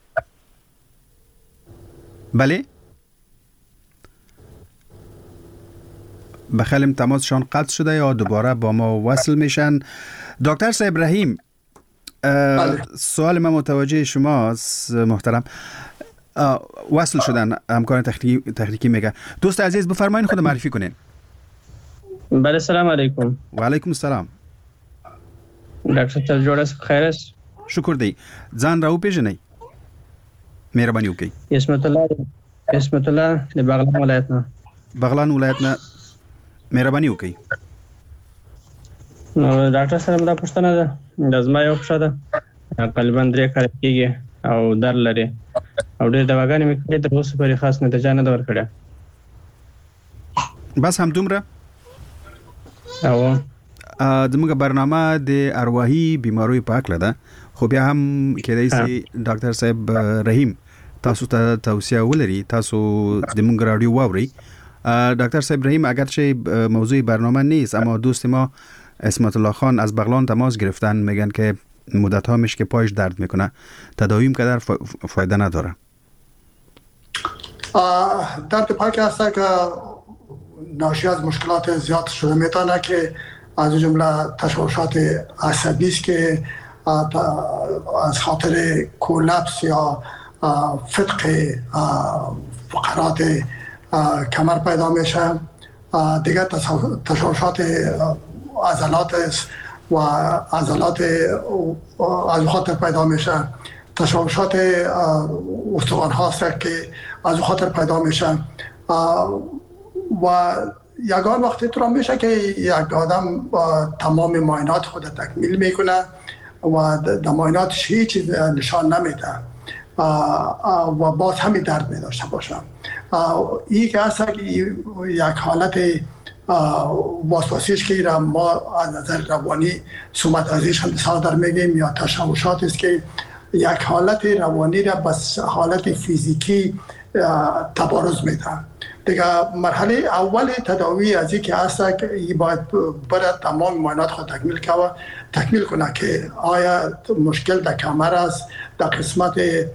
بله؟ بخلیم تماسشان قطع شده یا دوباره با ما وصل میشن. دکتر صاحب رحیم، سوال من متوجه شماست محترم. وصل شدن همکار تکنیکی تکنیکی میگه. دوست عزیز بفرمایید خود معرفی کنین. بله سلام علیکم. و علیکم السلام. دکتر صاحب جوړ است، خیر است؟ شکر دی. ځان راو پیژنئ. مهرباني وکړئ. اسمت الله اسمت الله د بغلان ولایت نه. بغلان ولایت نه. مهرباني وکړئ. نو ډاکټر صاحب دا پوښتنه ده. د زما یو پښه ده. تقریبا درې کال کېږي او در لري. او ډېر دواګانې مې کړې تر اوسه پورې خاص نتیجه نه ده ورکړې. بس هم دومره؟ او زموږ برنامه د ارواحي بیماریو په اړه ده. خو بیا هم کېدای شي ډاکټر صاحب رحیم تاسو ته توصیه ولري، تاسو د موږ رادیو واوري. ډاکتر صاحب رحیم اگرچه موضوع برنامه نیست، اما دوست ما اسمت الله خان از بغلان تماس گرفتن، میگن که مدت ها میشه که پایش درد میکنه، تداویم که در فایده نداره. درد پای که هسته که ناشی از مشکلات زیاد شده میتونه که از جمله تشوشات عصبی است که از خاطر کولپس یا فتق فقرات کمر پیدا میشه. دیگر تشوشات عضلات است و عضلات از خاطر پیدا میشه. تشوشات استخوان هاست که از خاطر پیدا میشه. و یگان وقتی طور میشه که یک آدم تمام معاینات خود تکمیل میکنه و در معایناتش هیچ چیز نشان نمیده و باز همین درد میداشته باشه. این که هست یک حالت واسواسیش که ما از نظر روانی سومت ازیش هم صادر میگیم یا تشوشات است که یک حالت روانی را بس حالت فیزیکی تبارز میده. دیگه مرحله اول تداوی از این که هست که ای باید برد تمام معاینات خود تکمیل کنه تکمیل کنه که آیا مشکل در کمر است، در قسمت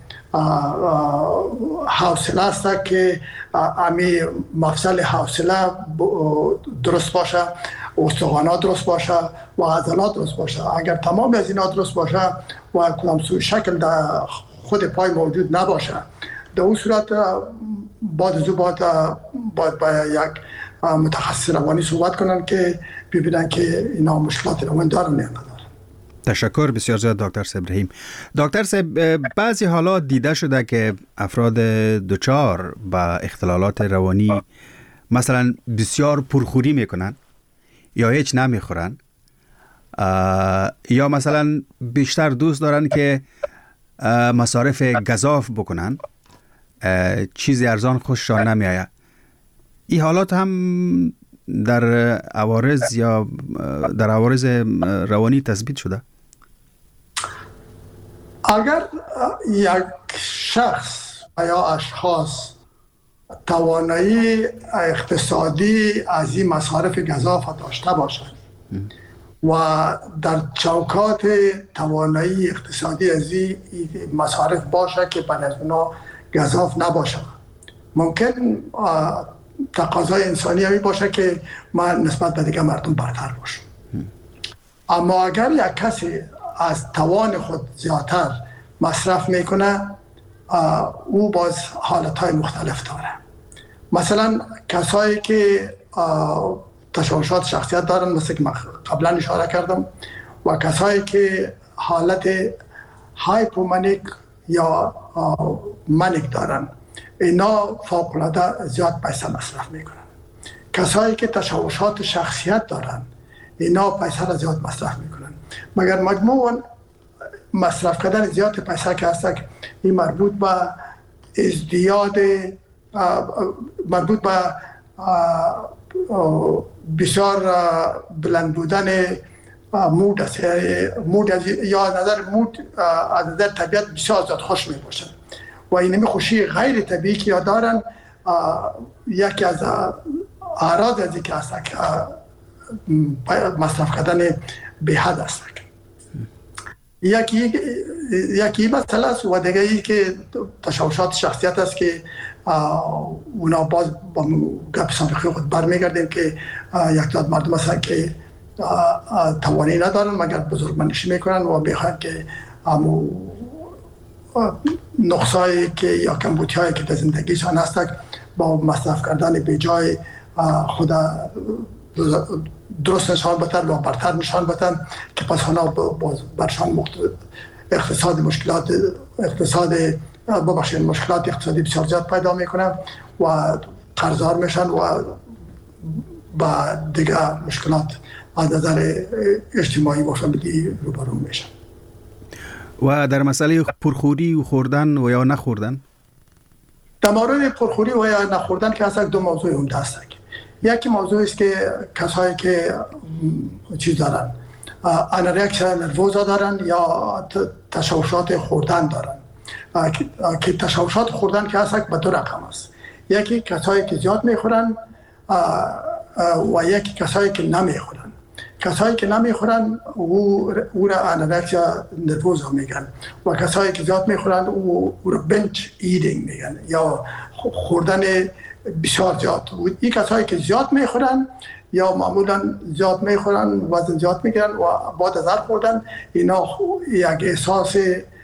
حوصله است که امی مفصل حوصله درست باشه، استخوانات درست باشه و عضلات درست باشه. اگر تمام از اینا درست باشه و کدام سوی شکل در خود پای موجود نباشه، در اون صورت بعد از باید باید با یک متخصص روانی صحبت کنن که ببینن که اینا مشکلات روانی دارن یا ندارن. تشکر بسیار زیاد دکتر صاحب رحیم. دکتر صاحب، بعضی حالات دیده شده که افراد دچار با اختلالات روانی مثلا بسیار پرخوری میکنن یا هیچ نمیخورن، یا مثلا بیشتر دوست دارن که مصارف گزاف بکنن، چیزی ارزان خوششان نمیآید. این حالات هم در عوارض یا در عوارض روانی تثبیت شده؟ اگر یک شخص یا اشخاص توانایی اقتصادی از این مصارف گزاف داشته باشند و در چوکات توانایی اقتصادی از این مصارف باشه که بعد از اونا گزاف نباشه، ممکن تقاضای انسانی همی باشه که من نسبت به دیگه مردم برتر باشم. اما اگر یک کسی از توان خود زیادتر مصرف میکنه، او باز حالتهای مختلف داره. مثلا کسایی که تشوشات شخصیت دارن، مثل که من قبلا اشاره کردم، و کسایی که حالت هایپومانیک یا منیک دارن، اینا فوق‌العاده زیاد پیسه مصرف میکنن. کسایی که تشوشات شخصیت دارن، اینا پیسه را زیاد مصرف میکنن. مگر مجموعاً مصرف کردن زیاد پیسه که هست، این مربوط به ازدیاد، مربوط به بسیار بلند بودن مود است. مود یا از نظر مود از نظر طبیعت بسیار زیاد خوش می باشن و اینمی خوشی غیر طبیعی که دارن، یکی از اعراض از که هست که مصرف کردن به حد است. یکی یکی مسئله است و دیگه ای که تشوشات شخصیت است که اونا باز با گپ سابقه خود برمیگردیم که یک تعداد مردم هستن که توانایی ندارن مگر بزرگمنشی میکنن و میخوان که امو نقصایی که یا کمبودی هایی که در زندگیشان هستن با مصرف کردن به جای خود درست نشان بتن و برتر نشان بتن که پس اونا برشان اقتصاد مشکلات اقتصاد ببخشید مشکلات اقتصادی بسیار زیاد پیدا میکنن و قرضدار میشن و با دیگر مشکلات از نظر اجتماعی و فامیلی روبرو میشن. و در مسئله پرخوری و خوردن و یا نخوردن، در مورد پرخوری و یا نخوردن که اصلا دو موضوع عمده است. یکی موضوع است که کسایی که چیز دارن انورکسیا نروزا دارن یا تشوشات خوردن دارن که تشوشات خوردن که اصلا به دو رقم است. یکی کسایی که زیاد میخورن و یکی کسایی که نمیخورن. کسایی که نمیخورن او او را انورکسیا نروزا میگن و کسایی که زیاد میخورن او او را بنچ ایدینگ میگن یا خوردن بسیار زیاد. این کسایی که زیاد میخورن یا معمولا زیاد میخورن وزن زیاد میگیرن و بعد از هر خوردن اینا یک احساس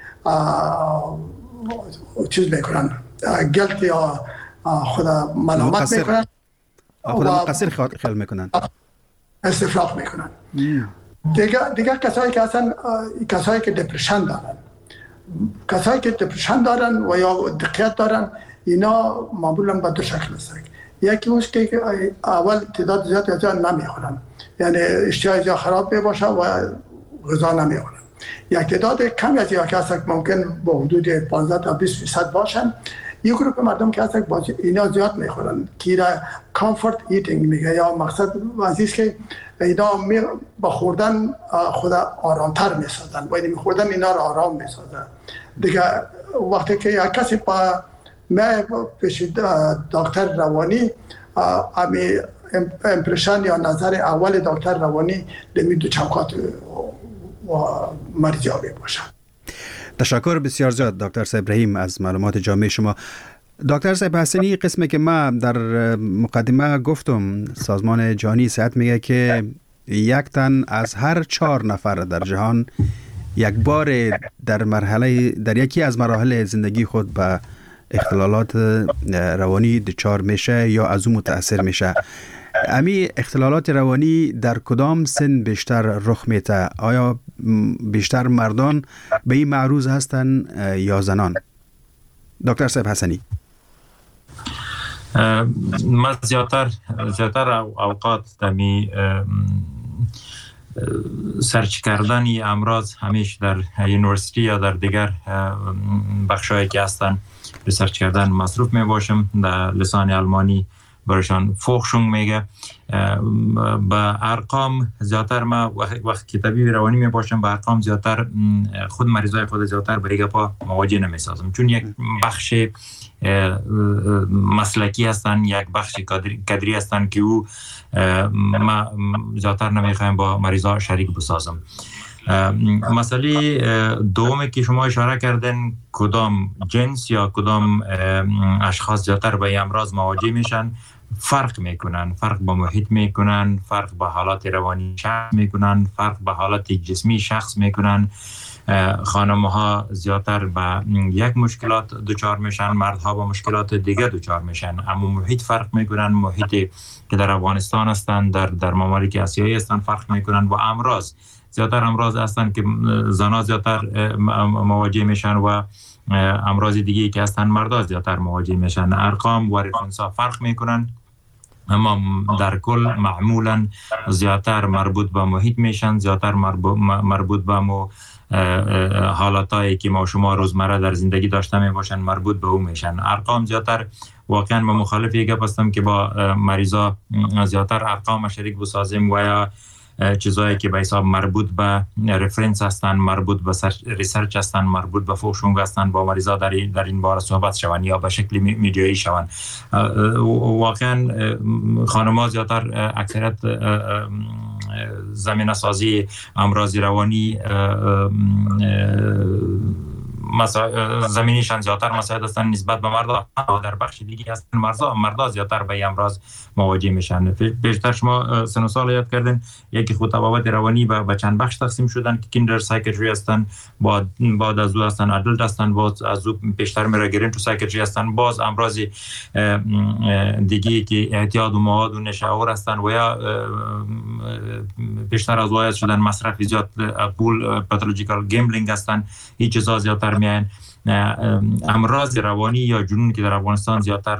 چیز میکنن، گلت یا خود ملامت میکنن، خود مقصر خیال میکنن، استفراغ میکنن. دیگه دیگه کسایی که اصلا کسایی که دپرشن دارن، کسایی که دپرشن دارن و یا دقیقت دارن اینا معمولا به دو شکل هستن. یکی اوست که اول تعداد زیاد غذا نمیخورن، یعنی اشتهای زیاد خراب باشه و غذا نمیخورن. یک تعداد کمی از یا که هست ممکن با حدود پانزده تا بیست درصد باشن. یک گروه مردم که هست اینا زیاد میخورن که را کامفورت ایتینگ میگه، یا مقصد وزیست که اینا با خوردن خود آرامتر میسازن و این خوردن اینا را آرام میسازن. دیگه وقتی که یک کسی با من پیش دکتر روانی امی امپرشن یا نظر اول دکتر روانی دمی دو چوکات و مریضیابی باشه. تشکر بسیار زیاد دکتر صاحب رحیم از معلومات جامع شما. دکتر صاحب حسنی، قسمی که ما در مقدمه گفتم سازمان جهانی صحت میگه که یک تن از هر چهار نفر در جهان یک بار در مرحله در یکی از مراحل زندگی خود به اختلالات روانی دچار میشه یا از اون متاثر میشه. امی اختلالات روانی در کدام سن بیشتر رخ میده؟ آیا بیشتر مردان به این معروض هستن یا زنان؟ دکتر صاحب حسنی. ما زیادتر زیادتر اوقات دمی سرچ کردن این امراض همیشه در یونیورسیتی یا در دیگر بخشایی که هستن ریسرچ کردن مصروف می باشم. در لسان آلمانی برشان فوخشونگ میگه. با ارقام زیادتر ما وقت که طبیب روانی می باشم با ارقام زیادتر خود مریضای خود زیادتر به گپا مواجه نمی سازم، چون یک بخش مسلکی هستن، یک بخش کادری هستن که او ما زیادتر نمیخوایم با مریضا شریک بسازم. مسئله دومی که شما اشاره کردن کدام جنس یا کدام اشخاص زیادتر با این امراض مواجه میشن، فرق میکنن، فرق با محیط میکنن، فرق با حالات روانی شخص میکنن، فرق با حالات جسمی شخص میکنن. خانم ها زیادتر با یک مشکلات دچار میشن، مردها با مشکلات دیگه دچار میشن. اما محیط فرق میکنن، محیطی که در افغانستان هستن، در در ممالک آسیایی هستن فرق میکنن. و امراض زیادتر امراض هستن که زنها زیادتر مواجه میشن و امراض دیگه که هستن مردها زیادتر مواجه میشن. ارقام و رفرنس ها فرق میکنن، اما در کل معمولا زیادتر مربوط به محیط میشن، زیادتر مربوط به مو حالاتایی که ما شما روزمره در زندگی داشته می باشن مربوط به او میشن. ارقام زیادتر واقعا من مخالف یک گپ هستم که با مریضا زیادتر ارقام شریک بسازیم و یا چیزایی که به حساب مربوط به رفرنس هستن، مربوط به ریسرچ هستن، مربوط به فوشونگ هستن با مریضا در این در این باره صحبت شون یا به شکل میدیایی شون. واقعا خانم‌ها زیادتر اکثریت زمینه سازی امراض روانی مسا... زمینیشان زیادتر مساعد هستن نسبت به مردا، در بخش دیگه هستن مردا مردا زیادتر به امراض مواجه میشن. بیشتر شما سن و سال یاد کردن، یکی خود تبابت روانی به چند بخش تقسیم شدن که کیندر سایکیاتری هستن، بعد بعد از او هستن ادلت هستن، باز از او بیشتر میره گرین تو سایکیاتری هستن، باز امراض دیگه که اعتیاد و مواد و نشاور هستن و یا بیشتر از وایز شدن مصرف زیاد پول پاتولوژیکال گیمبلینگ هستن. هیچ چیزا زیادتر میان امراض روانی یا جنون که در افغانستان زیادتر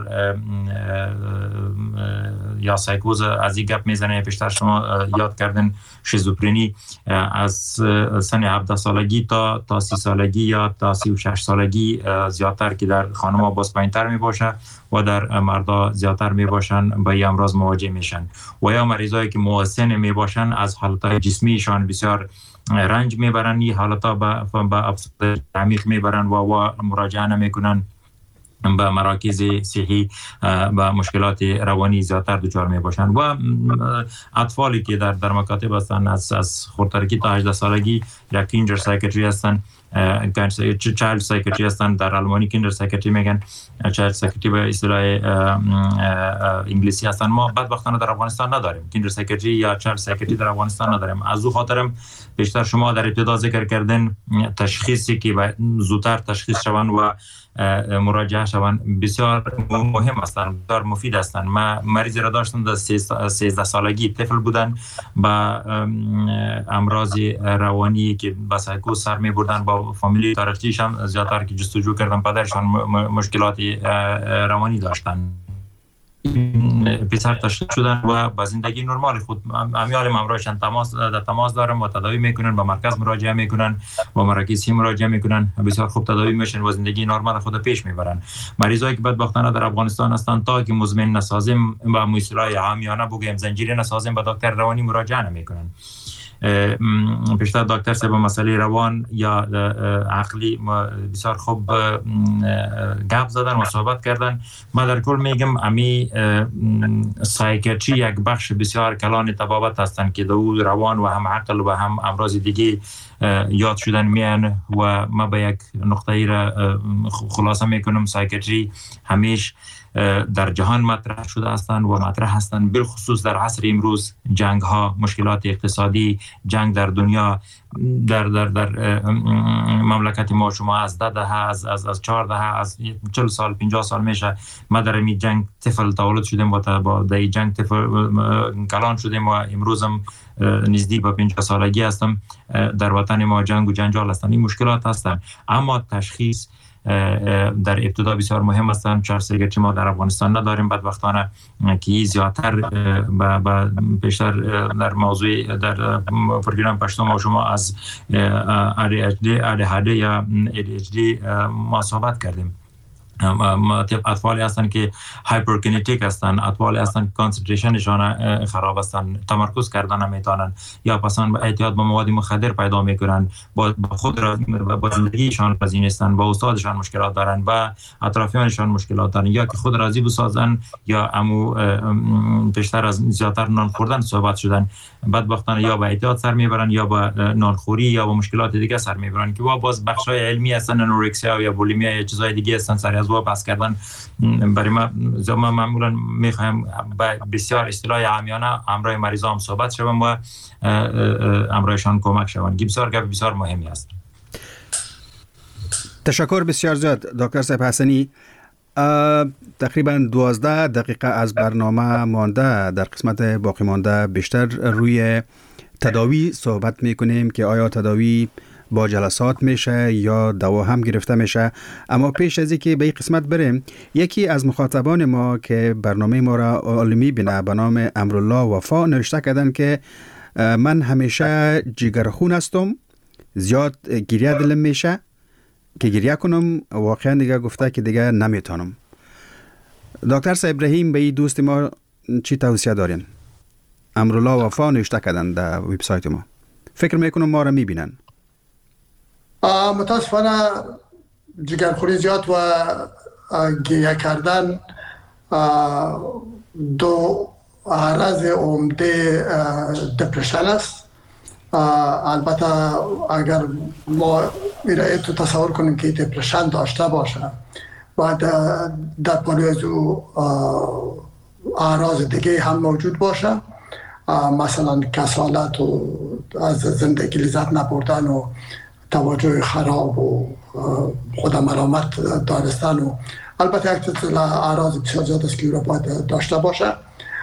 یا سایکوز از این گپ میزنه. بیشتر شما یاد کردن شیزوفرنی از سن هفده سالگی تا تا سی سالگی یا تا سی و شش سالگی زیادتر که در خانم‌ها باز پایین‌تر می باشه و در مردا زیادتر می باشن با این امراض مواجه میشن. و یا مریضایی که مسن می باشن از حالت‌های جسمیشان بسیار رنج میبرن، این حالتا به افسردگی عمیق میبرن و, و مراجعه نمیکنن به مراکز صحی، با مشکلات روانی زیادتر دچار میباشن. و اطفالی که در در مکاتب هستن از از خردترکی تا هجده سالگی یا کیندر سایکیاتری هستن، چایلد سایکیاتری هستن، در آلمانی کیندر سایکیاتری میگن، چایلد سایکیاتری به اصطلاح انگلیسی هستن. ما بدبختانه در افغانستان نداریم کیندر سایکیاتری یا چایلد سایکیاتری در افغانستان نداریم. از او خاطرم بیشتر شما در ابتدا ذکر کردن تشخیصی که زودتر تشخیص شون و مراجعه شون بسیار مهم هستند، بسیار مفید هستند. ما مریضی را داشتم در سیزده سالگی، طفل بودن با امراض روانی که با سایکوز سر می بردن، با فامیلی تاریخیش هم زیادتر که جستجو کردن پدرشان مشکلات روانی داشتن. پسر تشخیص شدن و با زندگی نرمال خود امیال همراهشان تماس در تماس دارن و تداوی میکنن، با مرکز مراجعه میکنن، با مراکزی مراجعه میکنن، بسیار خوب تداوی میشن و زندگی نرمال خود پیش میبرن. مریضایی که بدبختانه در افغانستان هستن تا که مزمن نسازیم و مصطلح عامیانه بگیم زنجیره نسازیم به دکتر روانی مراجعه نمیکنن. بیشتر دکتر صاحب مسئله روان یا عقلی بسیار خوب گپ زدن و صحبت کردن. من در کل میگم امی سایکیاتری یک بخش بسیار کلان طبابت هستن که دو روان و هم عقل و هم امراض دیگه یاد شدن میان و ما به یک نقطه ای را خلاصه میکنم. سایکیاتری همیشه در جهان مطرح شده هستند و مطرح هستند، بالخصوص در عصر امروز. جنگ ها، مشکلات اقتصادی، جنگ در دنیا، در در در مملکت ما شما از ده ده از از از چهارده از چهل سال پنجاه سال میشه ما در این جنگ طفل تولد شدیم و با در این جنگ طفل کلان شدیم و امروزم نزدیک به پنجاه سالگی هستم. در وطن ما جنگ و جنجال هستند، این مشکلات هستند. اما تشخیص در ابتدا بسیار مهم هستند. چهار سایکیاتری ما در افغانستان نداریم بدبختانه که زیادتر با بیشتر در موضوع در پروگرام پشتو ما شما از ای دی اچ دی ای دی اچ دی یا ای دی اچ دی ما صحبت کردیم. اطفالی هستن که هایپرکینetiک هستن، اطفالی هستن که کانسنتریشنشان خراب هستن، تمرکز کردن نمیتونن یا پسند به اعتیاد به مواد مخدر پیدا میکنن، با خود را با زندگیشان راضی نیستن، با استادشان مشکلات دارن، با اطرافیانشان مشکلات دارن، یا که خود راضی بسازن یا امو بیشتر از زیادتر نان خوردن صحبت شدن، بدبختانه یا با اعتیاد سر میبرن یا با نانخوری یا با مشکلات دیگه سر میبرن که باز بخشای علمی هستن، انورکسیا یا بولیمیا یا چیزای دیگه هستن سر از و بحث کردن. برای ما ما معمولا میخوایم بسیار اصطلاح عامیانه همراه مریضان صحبت شوم و همراهشان کمک شوم. بسیار گپ بسیار مهمی است. تشکر بسیار زیاد دکتر صاحب حسنی. تقریبا دوازده دقیقه از برنامه مانده، در قسمت باقی مانده بیشتر روی تداوی صحبت میکنیم که آیا تداوی با جلسات میشه یا دوا هم گرفته میشه. اما پیش از اینکه به این قسمت بریم، یکی از مخاطبان ما که برنامه ما را عالمی بینه به نام امرالله وفا نوشته کردن که من همیشه جگرخون هستم، زیاد گریه دلم میشه که گریه کنم، واقعا دیگه گفته که دیگه نمیتونم. دکتر صاحب ابراهیم به این دوست ما چی توصیه دارین؟ امرالله وفا نوشته کردن در وبسایت ما، فکر میکنم ما را میبینن. متاسفانه جگرخوری زیاد و گریه کردن دو عرض عمده دپرشن است. البته اگر ما میره تو تصور کنیم که دپرشن داشته باشه و در پالوی از او اعراض دیگه هم موجود باشه، مثلا کسالت و از زندگی لذت نبردن و توجه خراب و خود ملامت دانستن و البته یک سلسله اعراض بسیار زیاد است که او را باید داشته باشه.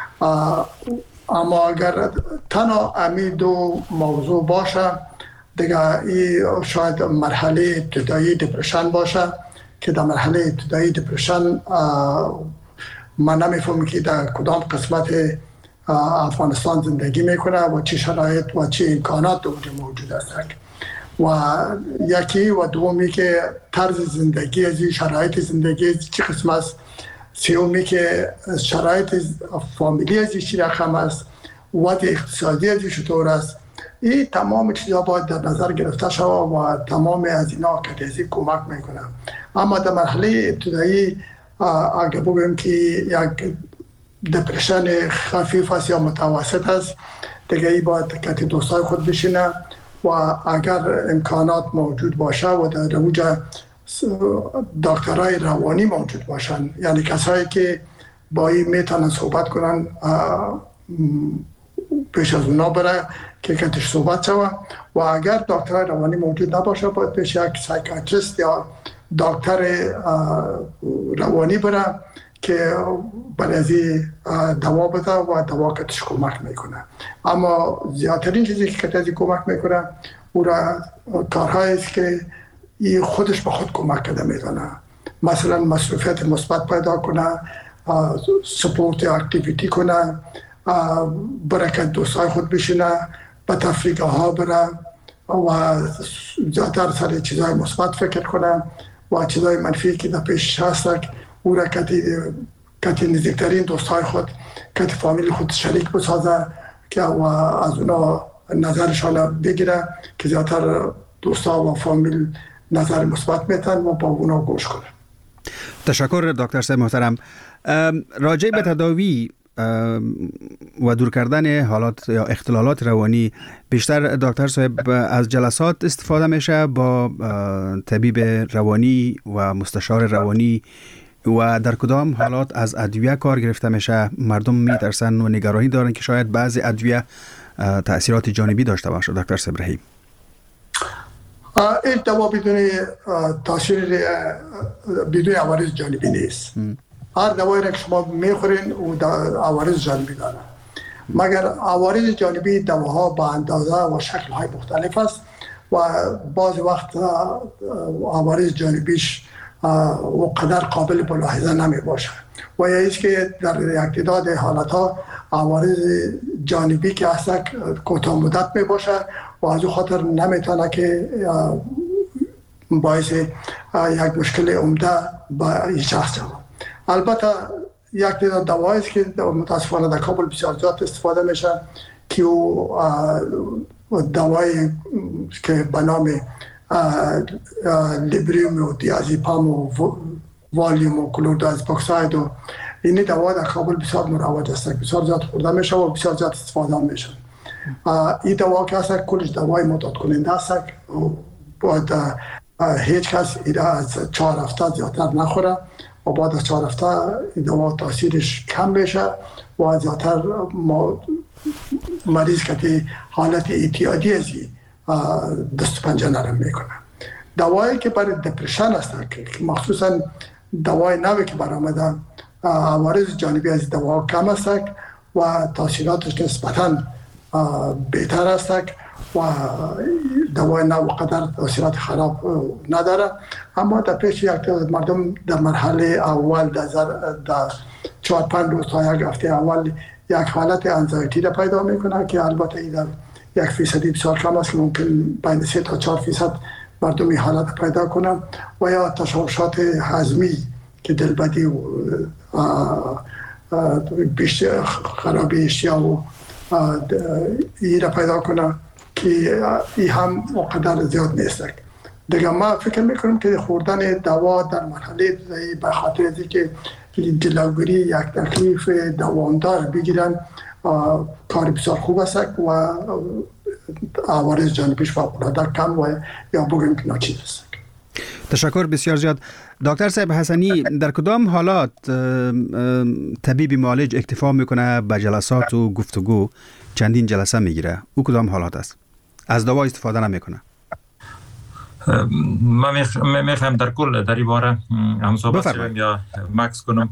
اما اگر تنها امی دو موضوع باشه دیگه این شاید مرحله ابتدایی دپرشن باشه که در مرحله ابتدایی دپرشن من نمیفهمم که در کدام قسمت افغانستان زندگی میکنه و چه شرایط و چه امکانات اونجا موجود است و یکی و دومی که طرز زندگی از شرایط زندگی چه قسم است، سومی که شرایط فامیلی از چه رقم است، وضع اقتصادی از چطور است. این تمام چیزا باید در نظر گرفته شود و تمام از اینا کتیزی کمک میکنه. اما در مرحله ابتدایی اگر بگویم که یک دپرشن خفیف است یا متوسط است دیگه ای باید کتی دوستای خود بشینه و اگر امکانات موجود باشه و در اونجا دکترای روانی موجود باشن، یعنی کسایی که با این میتونن صحبت کنن پیش از اونا بره که کتش صحبت شوه و اگر دکترای روانی موجود نباشه باید پیش یک سایکاتریست یا دکتر روانی بره که برای دوا بده و دوا کتش کمک میکنه. اما زیادترین چیزی که کتش کمک میکنه او را کارهایی است که این خودش به خود کمک کرده میتونه، مثلا مصروفیت مثبت پیدا کنه، سپورت اکتیویتی کنه، برکت دوستای خود بشینه، به تفریح ها بره و زیادتر سر چیزهای مثبت فکر کنه و چیزهای منفی که در پیش هست او را کتی کتی نزدیکترین دوستای خود کتی فامیل خود شریک بسازه که و از اونا نظرشان بگیره که زیادتر دوستا و فامیل نظر مثبت میتن و با اونا گوش کنه. تشکر دکتر صاحب محترم. راجع به تداوی و دور کردن حالات یا اختلالات روانی بیشتر دکتر صاحب از جلسات استفاده میشه با طبیب روانی و مستشار روانی و در کدام حالات از ادویه کار گرفته میشه؟ مردم میترسن و نگرانی دارن که شاید بعضی ادویه تأثیرات جانبی داشته باشه. دکتر صاحب رحیم، این دوا بدون تاثیر بدون عوارض جانبی نیست. هر دوایی را که شما میخورین و عوارض جانبی داره، مگر عوارض جانبی دواها با اندازه و شکل‌های مختلف است و بعض وقت عوارض جانبیش و قدر قابل ملاحظه نمی باشه و یا ایست که در یک تعداد حالتها عوارض جانبی که هست کوتاه مدت می باشه و از او خاطر نمیتونه که باعث یک مشکل عمده با این شخص شود. البته یک تعداد دوایی است که متاسفانه در کابل بسیار زیاد استفاده میشه که دوایی که به نام لیبریوم و دیازیپام و والیوم و کلوردازپاکساید و این دوا در کابل بسیار مروج است، بسیار زیاد خورده میشه و بسیار زیاد استفاده میشه. این دوا که هست کلش دوای معتاد کننده است و باید هیچ کس ایده از چهار هفته زیادتر نخوره و بعد از چهار هفته این دوا تاثیرش کم میشه و زیادتر مریض که حالت اعتیادی از دست پنجه نرم میکنه. دوایی که برای دپرشن است که مخصوصا دوای نوی که برآمده عوارض جانبی از دوا کم است و تاثیراتش نسبتاً بهتر است و دوای نو قدر تاثیرات خراب نداره. اما در پیش یک تعداد مردم در مرحله اول در چهار پنج روز تا یک هفته اول یک حالت انزایتی را پیدا میکنه که البته این در یک فیصدی بسیار کم است که ممکن بین سه تا چهار فیصد مردم این حالت پیدا کنن و یا تشوشات هضمی که دلبدی و بیشتر خرابی اشتیا و این را پیدا کنن که این هم مقدر زیاد نیست. دیگه ما فکر میکنم که خوردن دوا در مرحله به خاطر از اینکه جلوگیری یک تکلیف دوامدار بگیرن کار بسیار خوب است و عوارض جانبیش فوق‌العاده کم و یا بگیم که ناچیز است. تشکر بسیار زیاد. دکتر صاحب حسنی، در کدام حالات طبیب معالج اکتفا میکنه به جلسات و گفتگو چندین جلسه میگیره؟ او کدام حالات است؟ از دوا استفاده نمیکنه؟ من میخوام در کل در این باره هم صحبت کنم یا مکس کنم.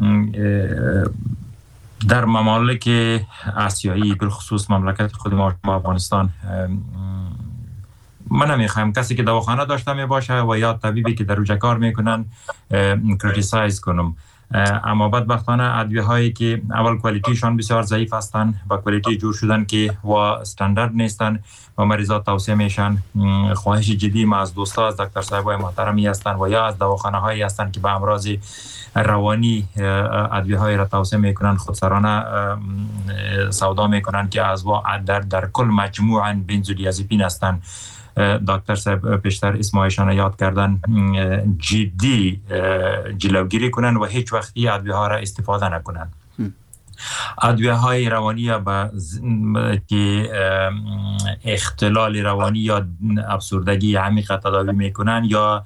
در ممالک آسیایی بالخصوص مملکت خود ما افغانستان، من نمیخوام کسی که دواخانه داشته می باشه و یا طبیبی که در اوجه کار میکنن کریتیسایز کنم، اما بدبختانه ادویه هایی که اول کوالیتیشان بسیار ضعیف هستند و کوالیتی جور شدن که و استاندارد نیستن و مریضات توصیه میشن. خواهش جدی ما از دوستا از دکتر صاحبای محترمی هستند و یا از دواخانه هایی هستند که به امراض روانی ادویه های را توصیه میکنن، خودسرانه سودا میکنن که از در در کل مجموعاً بنزودیازپین هستند. دکتر صاحب پیشتر اسمایشان یاد کردن، جدی جلوگیری کنن و هیچ وقتی ادویه ها را استفاده نکنن. ادویه های روانی با که اختلال روانی یا افسردگی عمیق تداوی میکنن یا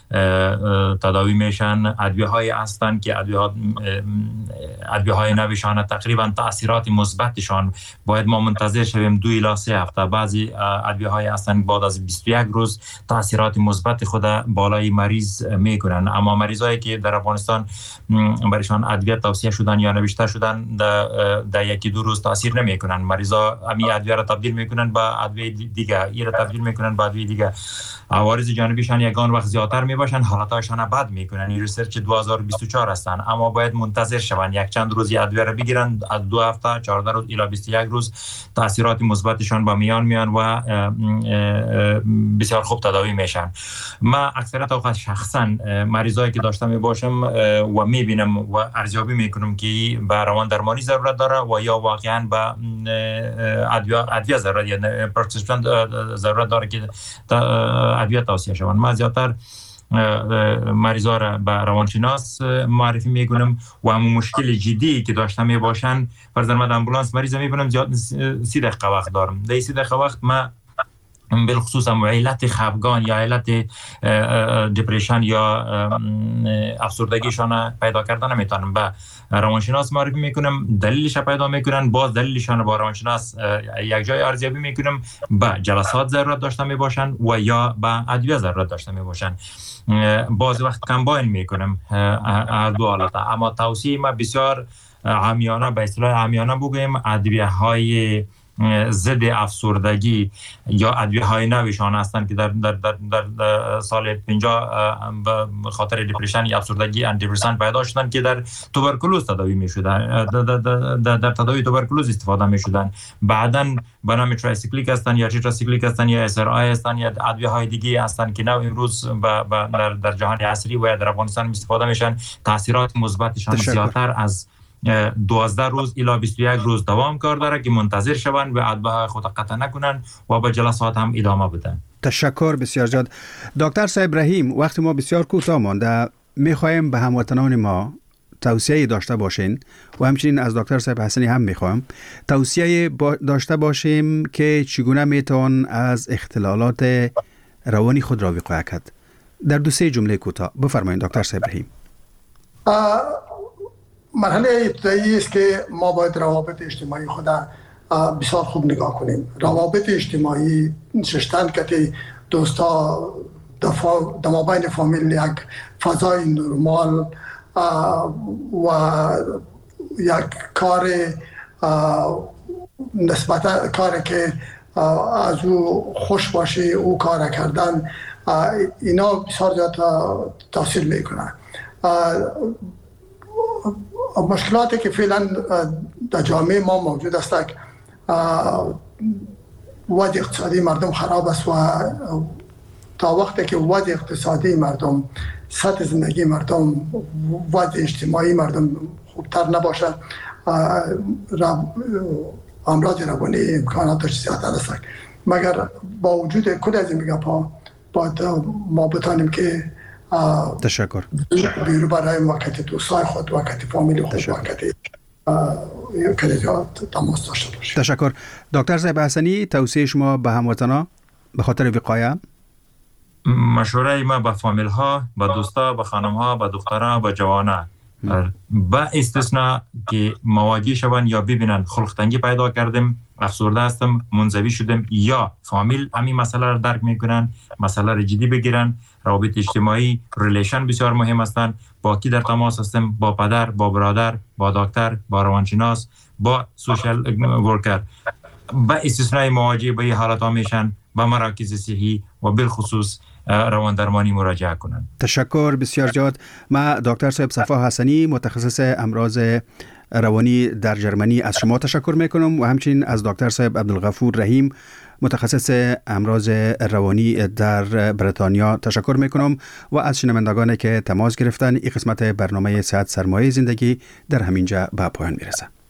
تداوی میشن، ادویه های هستند که ادویه ها ادویه های نویشان تقریبا تاثیرات مثبتشان باید ما منتظر شویم دو الی سه هفته. بعضی ادویه های هستند بعد از بیست و یک روز تاثیرات مثبت خود بالای مریض میکنن، اما مریضایی که در افغانستان برایشان ادویه توصیه شدن یا نوشته شدن در یکی دو روز تاثیر نمیکنن. مریضا همین ادویه را تبدیل میکنن به ادویه دیگه، این را تبدیل میکنن به ادویه دیگه. عوارض جانبیشان یگان وقت زیادتر میباشن، حالتاشان بد میکنن. این ریسرچ دو هزار و بیست و چهار هستن، اما باید منتظر شون یک چند روزی ادویه را بگیرن، از دو هفته چهارده روز الی بیست و یک روز تاثیرات مثبتشان به میان میان و بسیار خوب تداوی میشن. من اکثریت اوقات شخصا مریضایی که داشته میباشم و میبینم و ارزیابی میکنم که به روان درمانی ضرورت داره و یا واقعا به ادویه ادویه ضرورت یعنی پرسکریپشن ضرورت داره که ادویه توصیه شوند. من زیادتر مریضا را به روانشناس معرفی میکنم و همون مشکل جدی که داشته میباشن، فرض من امبولانس مریض میبینم زیاد سی دقیقه وقت دارم، در سی دقیقه وقت من بالخصوص علت خفگان یا علت دپرشن یا افسردگیشان پیدا کردن نمیتونم، به روانشناس معرفی میکنم، دلیلش پیدا میکنن، باز دلیلشان با روانشناس یک جای ارزیابی میکنم، به جلسات ضرورت داشته میباشن و یا به ادویه ضرورت داشته میباشن. باز وقت کمباین میکنم هر دو حالت، اما توصیه ما بسیار عامیانه، به اصطلاح عامیانه بگویم ادویه های ضد افسردگی یا ادویه های نویشان هستند که در در در, در سال پنجاه به خاطر دپرشن یا افسردگی اندیپرسنت پیدا شدن که در توبرکولوز تداوی میشدن، در, در, در, در تداوی توبرکولوز استفاده میشدن. بعداً به نام ترایسیکلیک هستند یا ترایسیکلیک هستند یا اس ار آی هستند یا ادویه های دیگه هستند که نو امروز در در جهان عصری و در افغانستان استفاده میشن. تاثیرات مثبتشان زیادتر از دوازده روز الی بیست و یک روز دوام کار داره که منتظر شوند و ادویه خود قطع نکنن و به جلسات هم ادامه بدن. تشکر بسیار زیاد. دکتر صاحب رحیم، وقت ما بسیار کوتاه مانده، میخوایم به هموطنان ما توصیه داشته باشین و همچنین از دکتر صاحب حسنی هم میخوایم توصیه با داشته باشیم که چگونه میتوان از اختلالات روانی خود را وقایه کرد. در دو سه جمله کوتاه بفرمایید دکتر صاحب رحیم. مرحله ابتدایی است که ما باید روابط اجتماعی خود بسیار خوب نگاه کنیم. روابط اجتماعی نشستن که دوستا در مابین فامیل یک فضای نرمال و یک کار نسبتا کاری که از او خوش باشه او کار کردن، اینا بسیار زیاد تاثیر میکنه. مشکلاتی که فعلا در جامعه ما موجود است، وضع اقتصادی مردم خراب است و تا وقتی که وضع اقتصادی مردم، سطح زندگی مردم، وضع اجتماعی مردم خوبتر نباشه، امراض روانی امکاناتش زیادتر است. مگر با وجود کل از این گپ‌ها باید ما بتانیم که تشکر بیرو برای وقت دوستای خود، وقت فامیل خود، وقت کلیجا تماس داشته باشیم. تشکر. دکتر صاحب حسنی، توصیه شما به هموطنان به خاطر وقایه؟ مشوره ما به فامیل ها، به دوستا، به خانم ها، به دخترها، به جوانان با استثناء که مواجه شوند یا ببینن خلق تنگی پیدا کردیم، افسرده هستم، منزوی شدم، یا فامیل همین مسئله رو درک میکنن، مسئله رو جدی بگیرن. روابط اجتماعی، ریلیشن بسیار مهم هستند. با کی در تماس هستم؟ با پدر، با برادر، با دکتر، با روانشناس، با سوشال ورکر. با استثناء مواجه به این حالت ها میشن به مراکز صحی و بالخصوص روان درمانی مراجعه کنند. تشکر بسیار زیاد. ما دکتر صاحب صفا حسنی، متخصص امراض روانی در جرمنی، از شما تشکر میکنم و همچنین از دکتر صاحب عبدالغفور رحیم، متخصص امراض روانی در بریتانیا تشکر میکنم و از شنوندگانی که تماس گرفتن. این قسمت برنامه صحت سرمایه زندگی در همینجا به پایان میرسه.